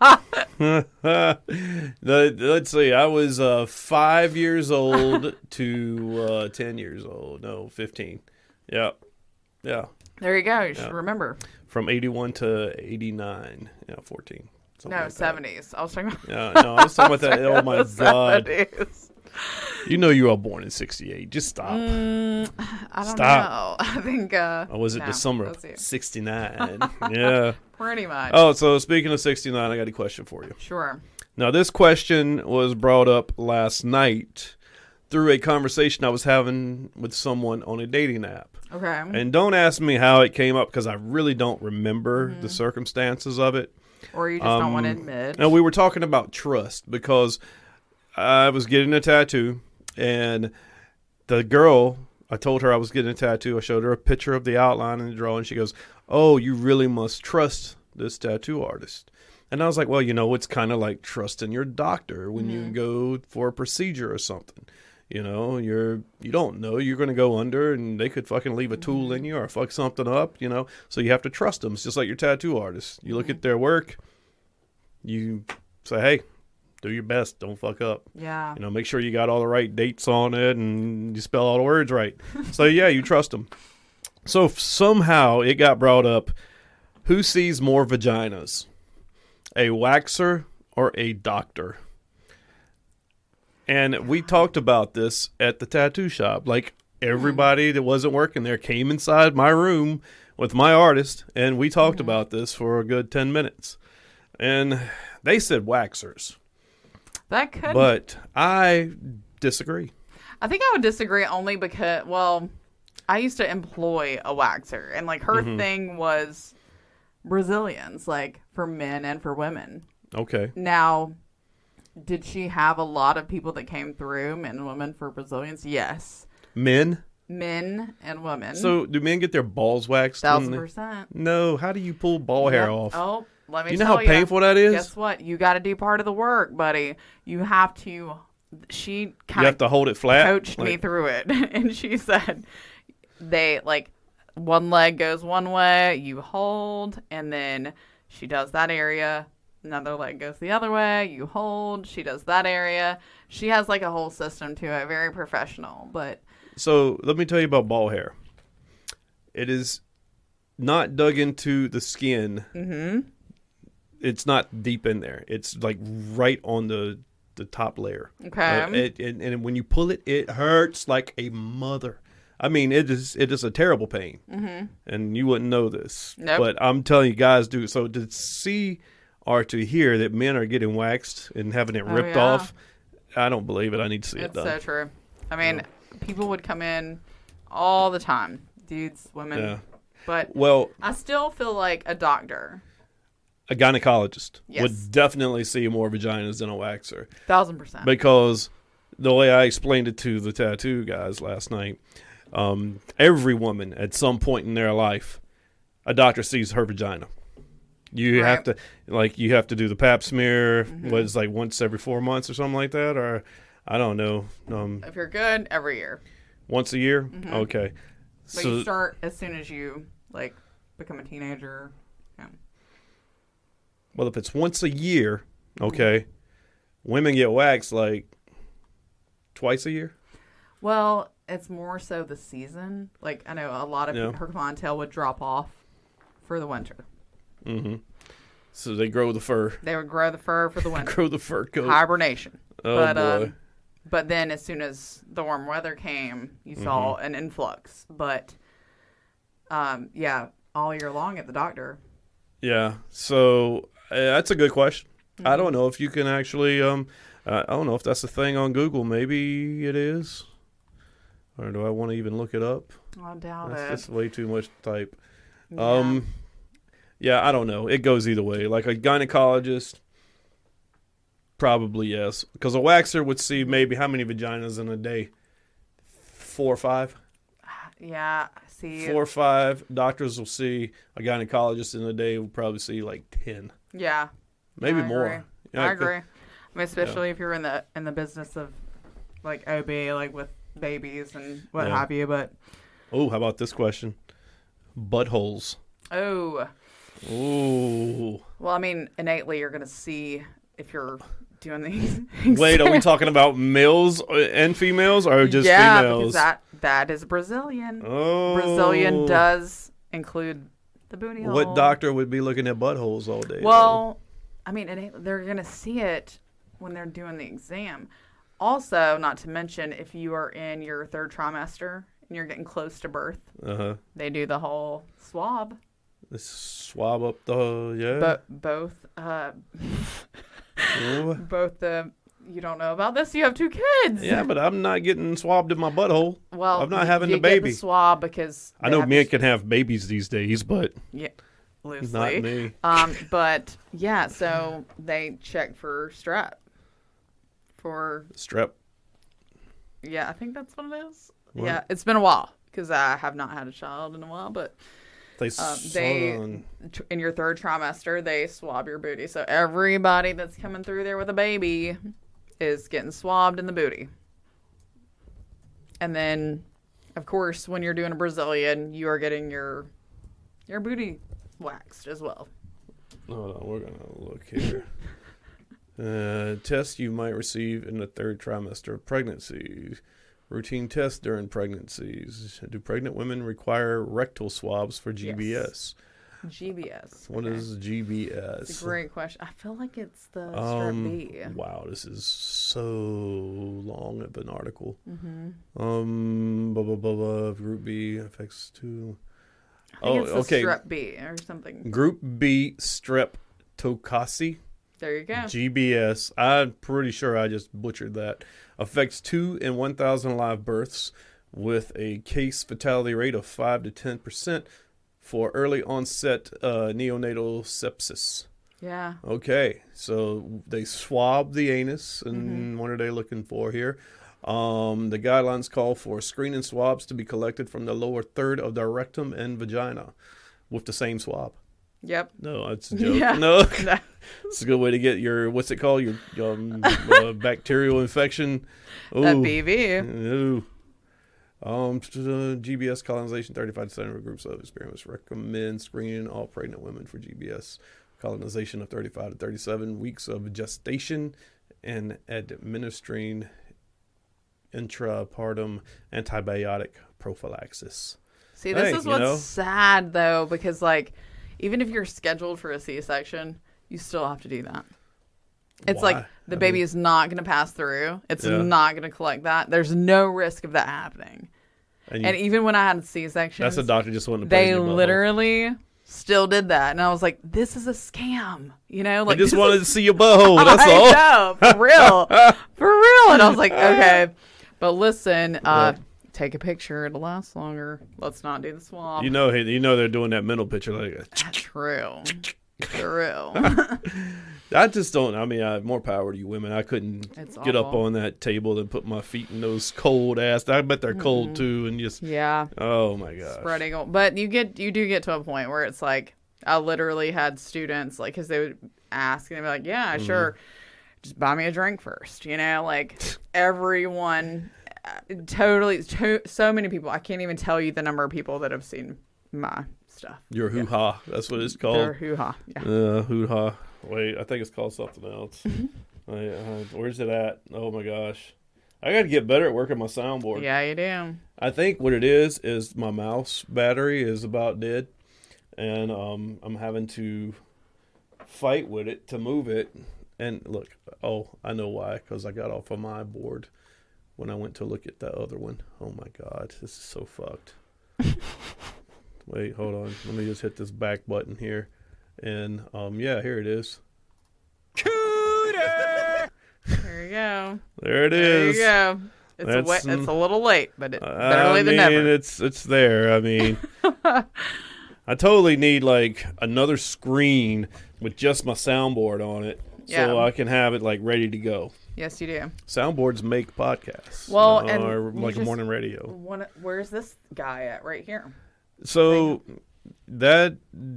S2: Let's see. I was 5 years old to 10 years old. No, 15. Yeah. Yeah.
S3: There you go. You should remember.
S2: From 81 to 89. Yeah, 14.
S3: No,
S2: like that.
S3: 70s. I was talking about
S2: Yeah, no, I was talking about that. Oh, my God.
S3: 70s.
S2: You know you were born in 68. Just stop.
S3: I don't
S2: Stop.
S3: know. I think.
S2: Or was it
S3: no,
S2: the summer
S3: let's
S2: of
S3: see.
S2: 69? Yeah.
S3: Pretty much.
S2: Oh, so speaking of 69, I got a question for you.
S3: Sure.
S2: Now, this question was brought up last night through a conversation I was having with someone on a dating app.
S3: Okay.
S2: And don't ask me how it came up because I really don't remember the circumstances of it.
S3: Or you just don't want to admit.
S2: And we were talking about trust because I was getting a tattoo and the girl, I told her I was getting a tattoo. I showed her a picture of the outline and the drawing. She goes, "Oh, you really must trust this tattoo artist." And I was like, well, it's kind of like trusting your doctor when you go for a procedure or something. You don't know. You're going to go under and they could fucking leave a tool in you or fuck something up, So you have to trust them. It's just like your tattoo artist. You look at their work. You say, hey, do your best. Don't fuck up.
S3: Yeah.
S2: Make sure you got all the right dates on it and you spell all the words right. So, yeah, you trust them. So somehow it got brought up, who sees more vaginas? A waxer or a doctor? And we talked about this at the tattoo shop. Like, everybody that wasn't working there came inside my room with my artist, and we talked about this for a good 10 minutes. And they said waxers.
S3: That could.
S2: But I disagree.
S3: I think I would disagree only because, I used to employ a waxer, and like her thing was Brazilians, like for men and for women.
S2: Okay.
S3: Now, did she have a lot of people that came through, men and women, for Brazilians? Yes.
S2: Men?
S3: Men and women.
S2: So do men get their balls waxed? when they-
S3: 1,000%.
S2: No. How do you pull ball hair
S3: Yep.
S2: off?
S3: Oh, let me
S2: Do you know
S3: tell
S2: how painful that is?
S3: Guess what? You got to do part of the work, buddy. You have to. She
S2: You
S3: kind
S2: have
S3: of
S2: to hold it flat?
S3: coached me through it, and she said they like one leg goes one way, you hold, and then she does that area. Another leg goes the other way, you hold. She does that area. She has like a whole system to it. Very professional, but
S2: So let me tell you about ball hair. It is not dug into the skin.
S3: mm-hmm.
S2: It's not deep in there. It's like right on the top layer.
S3: Okay.
S2: And when you pull it, it hurts like a mother. I mean, it is a terrible pain. Mm-hmm. And you wouldn't know this.
S3: Nope.
S2: But I'm telling you, guys do. So to see or to hear that men are getting waxed and having it ripped
S3: yeah.
S2: off, I don't believe it. I need to see it
S3: It's
S2: done.
S3: so true. I mean, people would come in all the time, dudes, women.
S2: Yeah.
S3: But
S2: Well,
S3: I still feel like a doctor.
S2: a gynecologist
S3: Yes.
S2: would definitely see more vaginas than a waxer.
S3: 1,000%.
S2: Because the way I explained it to the tattoo guys last night, every woman at some point in their life, a doctor sees her vagina. You
S3: Right.
S2: you have to do the pap smear, what is like once every 4 months or something like that, or I don't know,
S3: If you're good, every year.
S2: once a year. Okay,
S3: But you start as soon as you like become a teenager. Yeah.
S2: well, if it's once a year, okay, women get waxed like twice a year.
S3: Well, it's more so the season. Like I know a lot of
S2: Yeah.
S3: her clientele would drop off for the winter.
S2: So they grow the fur,
S3: They would grow the fur for the winter.
S2: grow the fur coat.
S3: Hibernation.
S2: Oh boy.
S3: But then as soon as the warm weather came, you saw an influx. But yeah, all year long at the doctor.
S2: Yeah, so that's a good question. I don't know if you can actually. I don't know if that's a thing on Google. Maybe it is, or do I want to even look it up?
S3: I doubt
S2: That's
S3: it.
S2: just way too much to type.
S3: Yeah.
S2: Yeah, I don't know. It goes either way. Like a gynecologist, probably yes, because a waxer would see maybe how many vaginas in a day? 4 or 5.
S3: Yeah, see.
S2: 4 or 5. Doctors will see a gynecologist in a day. Will probably see like 10,
S3: Yeah.
S2: maybe
S3: I
S2: more.
S3: agree.
S2: Yeah,
S3: I agree. I mean, especially if you're in the business of like OB, like with babies and what
S2: Yeah.
S3: have you. But
S2: Oh, how about this question? Buttholes.
S3: oh,
S2: Ooh.
S3: well, I mean, innately you're gonna see if you're doing these.
S2: Wait, are we talking about males and females or just
S3: yeah,
S2: females?
S3: because that is Brazilian.
S2: Oh.
S3: Brazilian does include the booty hole.
S2: What doctor would be looking at buttholes all day?
S3: Well, I mean, they're going to see it when they're doing the exam. Also, not to mention, if you are in your 3rd trimester and you're getting close to birth,
S2: Uh-huh.
S3: they do the whole swab.
S2: Let's swab up the, yeah.
S3: But both you don't know about this. You have 2 kids.
S2: Yeah, but I'm not getting swabbed in my butthole.
S3: Well,
S2: I'm not having
S3: you
S2: the baby.
S3: Get the swab because
S2: I know men can have babies these days, but
S3: yeah, loosely.
S2: not me.
S3: But yeah, so they check for strep.
S2: Strep.
S3: Yeah, I think that's what it is.
S2: What?
S3: Yeah, it's been a while because I have not had a child in a while, but
S2: They
S3: in your 3rd trimester, they swab your booty. So everybody that's coming through there with a baby is getting swabbed in the booty. And then, of course, when you're doing a Brazilian, you are getting your booty waxed as well.
S2: Hold on, we're going to look here. Tests you might receive in the 3rd trimester of pregnancy. Routine tests during pregnancies. Do pregnant women require rectal swabs for GBS?
S3: GBS.
S2: What is GBS?
S3: It's a great question. I feel like it's the strep B.
S2: Wow, this is so long of an article. Group B affects 2.
S3: I think it's the
S2: okay.
S3: strep B or something.
S2: Group B streptococcus.
S3: There you go.
S2: GBS. I'm pretty sure I just butchered that. Affects 2 in 1,000 live births with a case fatality rate of 5 to 10%. for early onset neonatal sepsis.
S3: Yeah.
S2: Okay, so they swab the anus, and what are they looking for here? The guidelines call for screening swabs to be collected from the lower third of the rectum and vagina with the same swab.
S3: Yep.
S2: No, it's a joke.
S3: Yeah.
S2: No, it's a good way to get your, what's it called? Your bacterial infection. Ooh.
S3: That BV.
S2: Ooh. GBS colonization, 35% of groups of experiments recommend screening all pregnant women for GBS colonization of 35 to 37 weeks of gestation and administering intrapartum antibiotic prophylaxis.
S3: See, this
S2: Hey,
S3: is what's sad, though, because, like, even if you're scheduled for a C-section, you still have to do that. It's
S2: Why?
S3: like the baby is not going to pass through. It's
S2: Yeah.
S3: not going to collect that. There's no risk of that happening.
S2: And
S3: And even when I had C-sections,
S2: that's a doctor just wanting to
S3: they
S2: praise your butthole.
S3: literally still did that. And I was like, this is a scam. You know?
S2: I
S3: Like,
S2: just
S3: this
S2: wanted
S3: is-
S2: to see your butthole. That's all.
S3: I know, for real. For real. And I was like, okay. But listen, take a picture. It'll last longer. Let's not do the swab.
S2: You know they're doing that mental picture like.
S3: True. True.
S2: I just don't. I mean, more power to you women. I couldn't
S3: It's
S2: get up
S3: awful.
S2: on that table and put my feet in those cold ass. I bet they're cold too, and just
S3: Yeah.
S2: oh my gosh.
S3: Spreading. But you do get to a point where it's like, I literally had students, like, because they would ask, and they'd be like, yeah, sure. Just buy me a drink first. You know, like, everyone, totally, so many people. I can't even tell you the number of people that have seen my stuff.
S2: Your hoo ha. That's what it's
S3: Their
S2: called.
S3: hoo-ha. Yeah.
S2: Hoo ha. Wait, I think it's called something else. Where's it at? Oh my gosh. I got to get better at working my soundboard.
S3: Yeah, you do.
S2: I think what it is my mouse battery is about dead, and I'm having to fight with it to move it. And look, I know why, because I got off of my board when I went to look at that other one. Oh my God, this is so fucked. Wait, hold on. Let me just hit this back button here, and yeah, here it is.
S3: There you go.
S2: There it
S3: There
S2: is.
S3: you go. It's a little late, but it's better late than never.
S2: It's there. I mean, I totally need like another screen with just my soundboard on it, so
S3: Yeah.
S2: I can have it like ready to go.
S3: Yes, you do.
S2: Soundboards make podcasts,
S3: Well, and
S2: or
S3: you
S2: like
S3: just-
S2: morning radio.
S3: Where's this guy at? Right here.
S2: So that's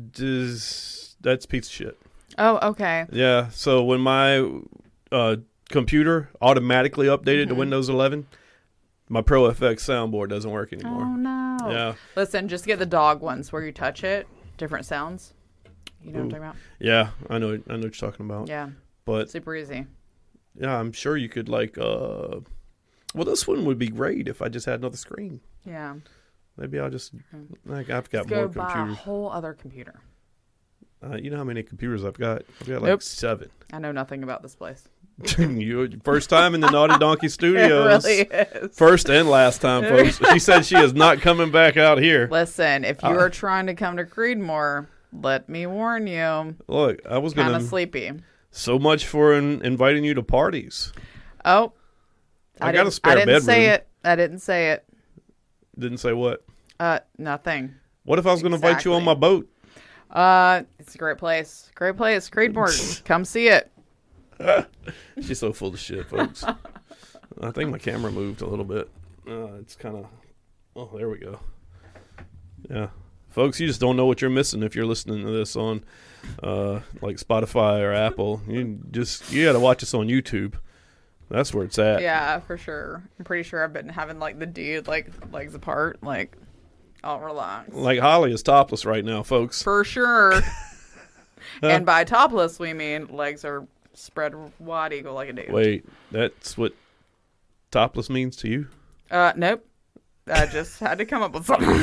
S2: piece of shit.
S3: Oh, okay.
S2: Yeah. So when my computer automatically updated to Windows 11, my Pro FX soundboard doesn't work anymore.
S3: Oh no.
S2: Yeah.
S3: Listen, just get the dog ones where you touch it, different sounds. You know what I'm talking about?
S2: Yeah, I know what you're talking about.
S3: Yeah.
S2: But
S3: Super easy.
S2: yeah, I'm sure you could like well, this one would be great if I just had another screen.
S3: Yeah.
S2: Maybe I'll just like I've got
S3: Let's go
S2: more
S3: buy a
S2: computers.
S3: whole other computer.
S2: You know how many computers I've got? I've got like
S3: Nope.
S2: 7.
S3: I know nothing about this place.
S2: You first time in the Naughty Donkey Studios.
S3: It really is.
S2: First and last time, folks. She said she is not coming back out here.
S3: Listen, if you are trying to come to Creedmoor, let me warn you.
S2: Look, I was
S3: Kind
S2: gonna
S3: of sleepy.
S2: so much for inviting you to parties.
S3: Oh.
S2: I got a spare
S3: I didn't say
S2: bedroom.
S3: it. I didn't say it.
S2: Didn't say what.
S3: Nothing.
S2: What if I was going to invite you on my boat?
S3: It's a great place. Great place. Creedmoor. Come see it.
S2: She's so full of shit, folks. I think my camera moved a little bit. It's kind of... Oh, there we go. Yeah. Folks, you just don't know what you're missing if you're listening to this on like Spotify or Apple. You got to watch us on YouTube. That's where it's at.
S3: Yeah, for sure. I'm pretty sure I've been having like the dude like legs apart, like I'll relax.
S2: Like Holly is topless right now, folks.
S3: For sure. And by topless we mean legs are spread wide eagle like a dude.
S2: Wait, that's what topless means to you?
S3: Nope. I just had to come up with something.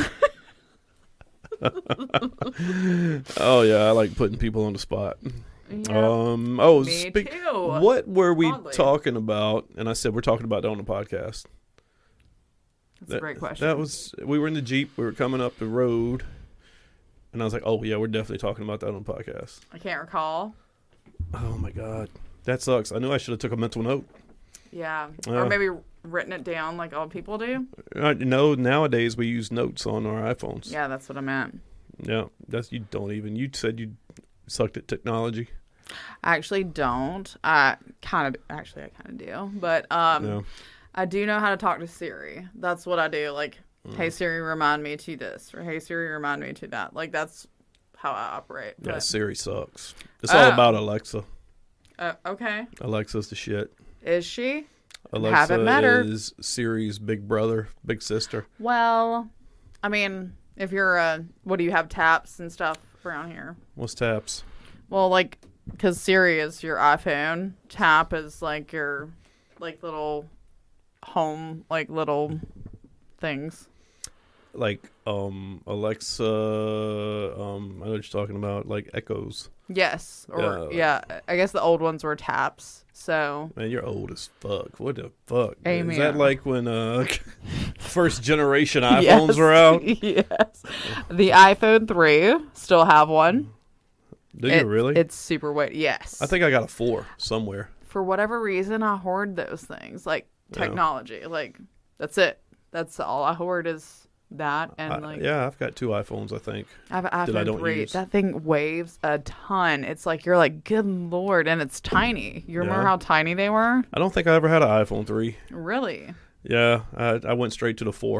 S2: Oh yeah, I like putting people on the spot.
S3: Yeah. Me too.
S2: What were we
S3: Oddly.
S2: talking about? And I said we're talking about that on the podcast.
S3: That's a great question.
S2: We were in the Jeep, we were coming up the road, and I was like, oh yeah, we're definitely talking about that on the podcast.
S3: I can't recall.
S2: Oh my god, that sucks. I knew I should have took a mental note.
S3: Yeah. Or maybe written it down like all people do.
S2: No, nowadays we use notes on our iPhones.
S3: Yeah, that's what I meant.
S2: Yeah, you don't even. You said you sucked at technology.
S3: I actually don't. I kind of do. But
S2: Yeah.
S3: I do know how to talk to Siri. That's what I do. Like, hey Siri, remind me to this, or hey Siri, remind me to that. Like, that's how I operate.
S2: Yeah,
S3: But,
S2: Siri sucks. It's all about Alexa.
S3: okay.
S2: Alexa's the shit.
S3: Is she?
S2: Alexa
S3: Haven't met her.
S2: is Siri's big brother, big sister.
S3: Well, I mean, if you're what do you have, taps and stuff around here?
S2: What's taps?
S3: Well, like, because Siri is your iPhone, tap is like your like little home, like little things.
S2: Like Alexa, I know what you're talking about, like Echoes.
S3: Yes, or
S2: Yeah.
S3: I guess the old ones were taps. So
S2: Man, you're old as fuck. What the fuck?
S3: Amen.
S2: Is that like when first generation iPhones were out?
S3: Yes, the iPhone 3 still have one.
S2: Do you really?
S3: It's super weight. Yes,
S2: I think I got a 4 somewhere.
S3: for whatever reason I hoard those things, like technology. Like, that's it. That's all I hoard is that, and
S2: I've got 2 iPhones, I think.
S3: I have an
S2: I
S3: iPhone
S2: don't
S3: 3.
S2: use.
S3: That thing weighs a ton. It's like, you're like, good lord, and it's tiny. You remember
S2: Yeah.
S3: how tiny they were?
S2: I don't think I ever had an iPhone 3.
S3: Really?
S2: Yeah, I went straight to the 4.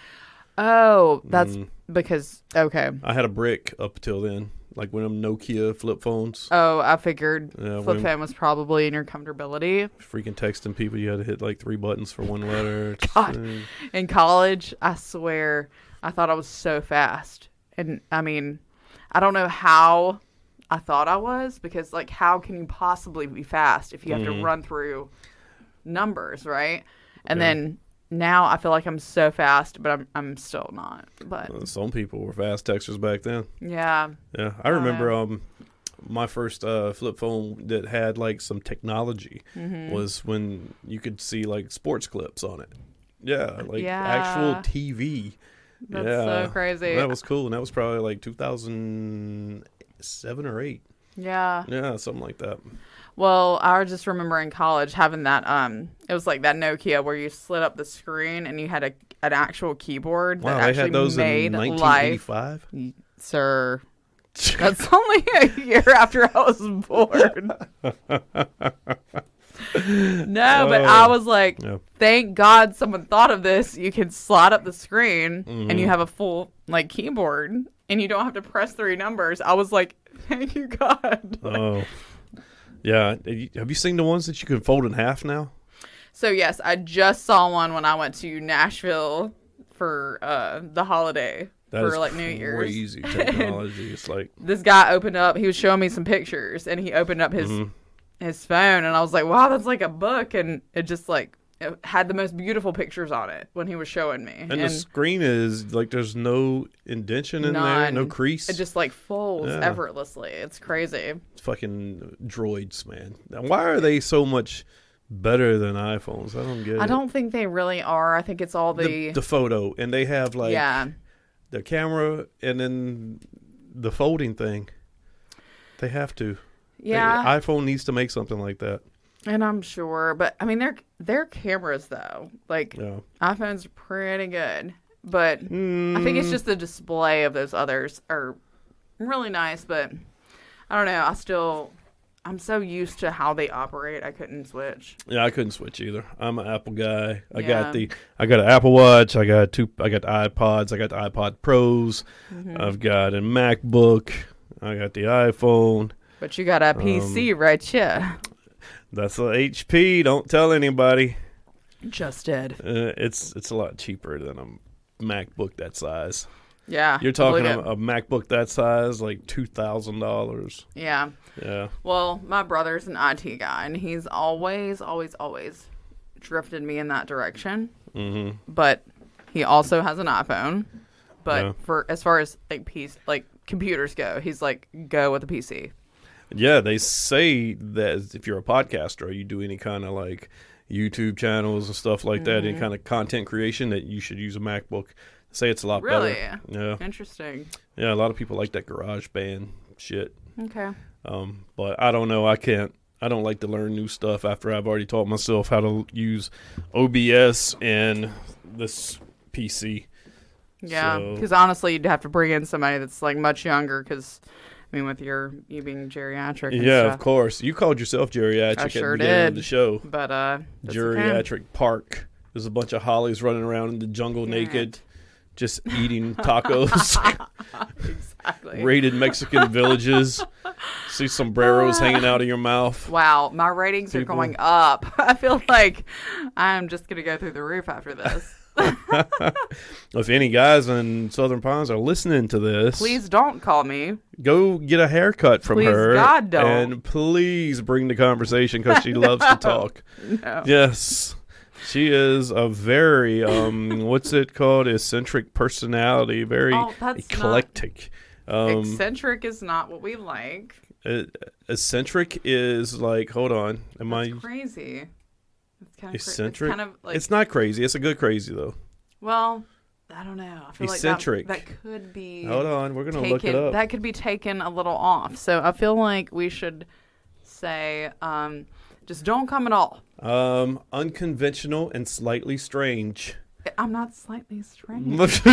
S3: Oh, that's because, okay.
S2: I had a brick up till then, like one of them Nokia flip phones.
S3: Oh, I figured
S2: Yeah,
S3: flip
S2: when-
S3: phone was probably in your comfortability.
S2: Freaking texting people, you had to hit like 3 buttons for one letter.
S3: God. In college, I swear, I thought I was so fast. And, I mean, I don't know how I thought I was, because, like, how can you possibly be fast if you have to run through numbers, right? And
S2: Yeah.
S3: then now I feel like I'm so fast, but I'm still not. But,
S2: Some people were fast texters back then.
S3: yeah.
S2: Yeah, I remember my first flip phone that had like some technology was when you could see like sports clips on it. Yeah, like actual TV.
S3: That's
S2: yeah,
S3: so crazy.
S2: That was cool, and that was probably like 2007 or 8.
S3: Yeah.
S2: Yeah, something like that.
S3: Well, I just remember in college having that, it was like that Nokia where you slid up the screen and you had an actual keyboard
S2: Wow,
S3: that
S2: they
S3: actually
S2: had those
S3: made
S2: in
S3: life.
S2: 1985.
S3: Sir, that's only a year after I was born. No, but I was like,
S2: Yeah.
S3: thank God someone thought of this. You can slide up the screen and you have a full like keyboard and you don't have to press 3 numbers. I was like, thank you, God.
S2: Oh, yeah. Have you seen the ones that you can fold in half now?
S3: So yes, I just saw one when I went to Nashville for the holiday
S2: That
S3: for
S2: is
S3: like New Year's.
S2: crazy technology. It's like,
S3: This guy opened up. He was showing me some pictures, and he opened up his phone, and I was like, "Wow, that's like a book!" And it just like it had the most beautiful pictures on it when he was showing me.
S2: and the screen is like there's no indentation in there, no
S3: None.
S2: crease.
S3: It just like folds
S2: Yeah.
S3: effortlessly. It's crazy.
S2: It's fucking droids, man. Now, why are they so much better than iPhones? I don't get it.
S3: I don't think they really are. I think it's all
S2: the photo, and they have like
S3: yeah.
S2: the camera and then the folding thing. They have to.
S3: Yeah.
S2: iPhone needs to make something like that.
S3: And I'm sure, but I mean, they're cameras though. Like
S2: Yeah.
S3: iPhones are pretty good, but I think it's just the display of those others are really nice. But I don't know. I'm so used to how they operate. I couldn't switch.
S2: Yeah, I couldn't switch either. I'm an Apple guy. I
S3: Yeah.
S2: got an Apple Watch. I got the iPods. I got the iPod Pros. I've got a MacBook. I got the iPhone.
S3: But you got a PC right here.
S2: That's a HP. Don't tell anybody.
S3: Just did.
S2: It's a lot cheaper than a MacBook that size.
S3: Yeah.
S2: You're talking
S3: I believe
S2: a MacBook that size, like $2,000.
S3: it. Yeah.
S2: Yeah.
S3: Well, my brother's an IT guy, and he's always drifted me in that direction. Mm-hmm. But he also has an iPhone. But
S2: Yeah.
S3: for as far as like computers go, he's like, go with a PC.
S2: Yeah, they say that if you're a podcaster or you do any kind of like YouTube channels and stuff like that, any kind of content creation, that you should use a MacBook. Say it's a lot
S3: Really?
S2: better. Yeah.
S3: Interesting.
S2: Yeah, a lot of people like that GarageBand shit.
S3: Okay.
S2: But I don't know. I don't like to learn new stuff after I've already taught myself how to use OBS and this PC.
S3: Yeah,
S2: So-
S3: because honestly, you'd have to bring in somebody that's like much younger. Because I mean, with you being geriatric. And
S2: Yeah,
S3: stuff.
S2: of course. You called yourself geriatric
S3: I
S2: at
S3: sure
S2: the beginning
S3: did.
S2: of the show.
S3: But that's okay.
S2: Geriatric Park. There's a bunch of Hollies running around in the jungle naked, just eating tacos.
S3: Exactly.
S2: Raided Mexican villages. See sombreros hanging out of your mouth.
S3: Wow, my ratings are
S2: People-
S3: going up. I feel like I'm just gonna go through the roof after this.
S2: If any guys in Southern Pines are listening to this,
S3: Please don't call me.
S2: go get a haircut from
S3: Please,
S2: her.
S3: God, don't.
S2: And please bring the conversation because she loves to talk.
S3: No.
S2: Yes. She is a very, what's it called? Eccentric personality. Very
S3: Oh, that's
S2: eclectic.
S3: Eccentric is not what we like.
S2: Eccentric is like, hold on. Am I
S3: Crazy. It's kind of
S2: eccentric?
S3: It's kind of like,
S2: It's not crazy. It's a good crazy, though.
S3: well, I don't know. I feel
S2: Eccentric.
S3: like that could be.
S2: Hold on. We're going to look it up.
S3: That could be taken a little off. So I feel like we should say, just don't come at all.
S2: Unconventional and slightly strange.
S3: I'm not slightly strange.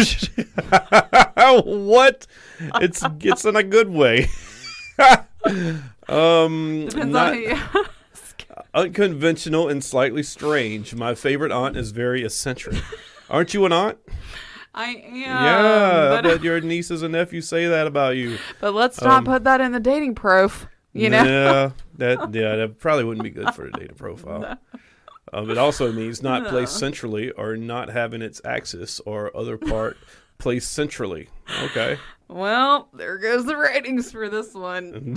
S2: What? It's in a good way.
S3: Depends
S2: not-
S3: on who you
S2: Unconventional and slightly strange. My favorite aunt is very eccentric. Aren't you an aunt?
S3: I am.
S2: Yeah, I
S3: But,
S2: bet your nieces and nephews say that about you.
S3: but let's not put that in the dating prof. You know?
S2: Yeah, that probably wouldn't be good for a data profile. It also means not placed centrally or not having its axis or other part placed centrally. Okay.
S3: Well, there goes the ratings for this one.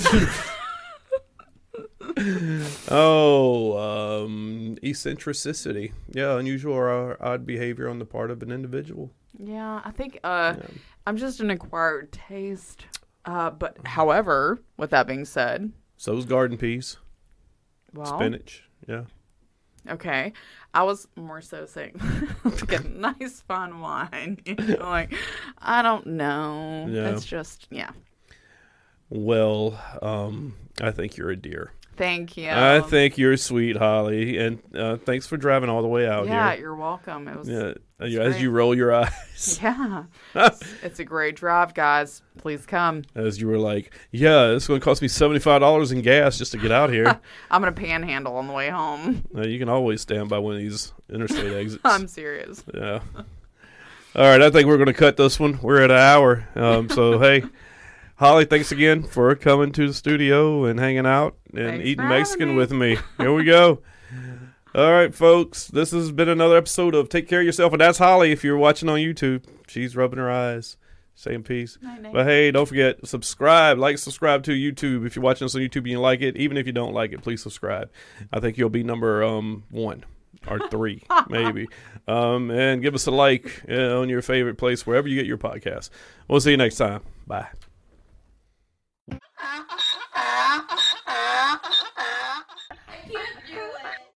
S2: Eccentricity. Yeah, unusual or odd behavior on the part of an individual.
S3: Yeah, I think I'm just an acquired taste. But however, with that being said,
S2: So's garden peas,
S3: well,
S2: spinach. Yeah.
S3: okay, I was more so saying like a nice fine wine. You know, like I don't know.
S2: Yeah.
S3: It's just
S2: Well, I think you're a dear.
S3: Thank you.
S2: I think you're sweet, Holly, and thanks for driving all the way out
S3: yeah,
S2: here.
S3: you're welcome. It was
S2: Yeah, as
S3: great.
S2: you roll your eyes,
S3: yeah. It's a great drive, guys. Please come.
S2: as you were like, "Yeah, it's going to cost me $75 in gas just to get out here."
S3: I'm gonna panhandle on the way home.
S2: You can always stand by one of these interstate exits.
S3: I'm serious.
S2: Yeah. All right, I think we're going to cut this one. We're at an hour, so hey. Holly, thanks again for coming to the studio and hanging out and
S3: Thanks
S2: eating
S3: for having
S2: Mexican
S3: me.
S2: with me. Here we go. All right, folks. This has been another episode of Take Care of Yourself. And that's Holly if you're watching on YouTube. She's rubbing her eyes, saying peace.
S3: Night-night.
S2: But hey, don't forget, subscribe to YouTube. If you're watching us on YouTube and you like it, even if you don't like it, please subscribe. I think you'll be number 1 or 3, maybe. And give us a like on your favorite place, wherever you get your podcast. We'll see you next time. Bye.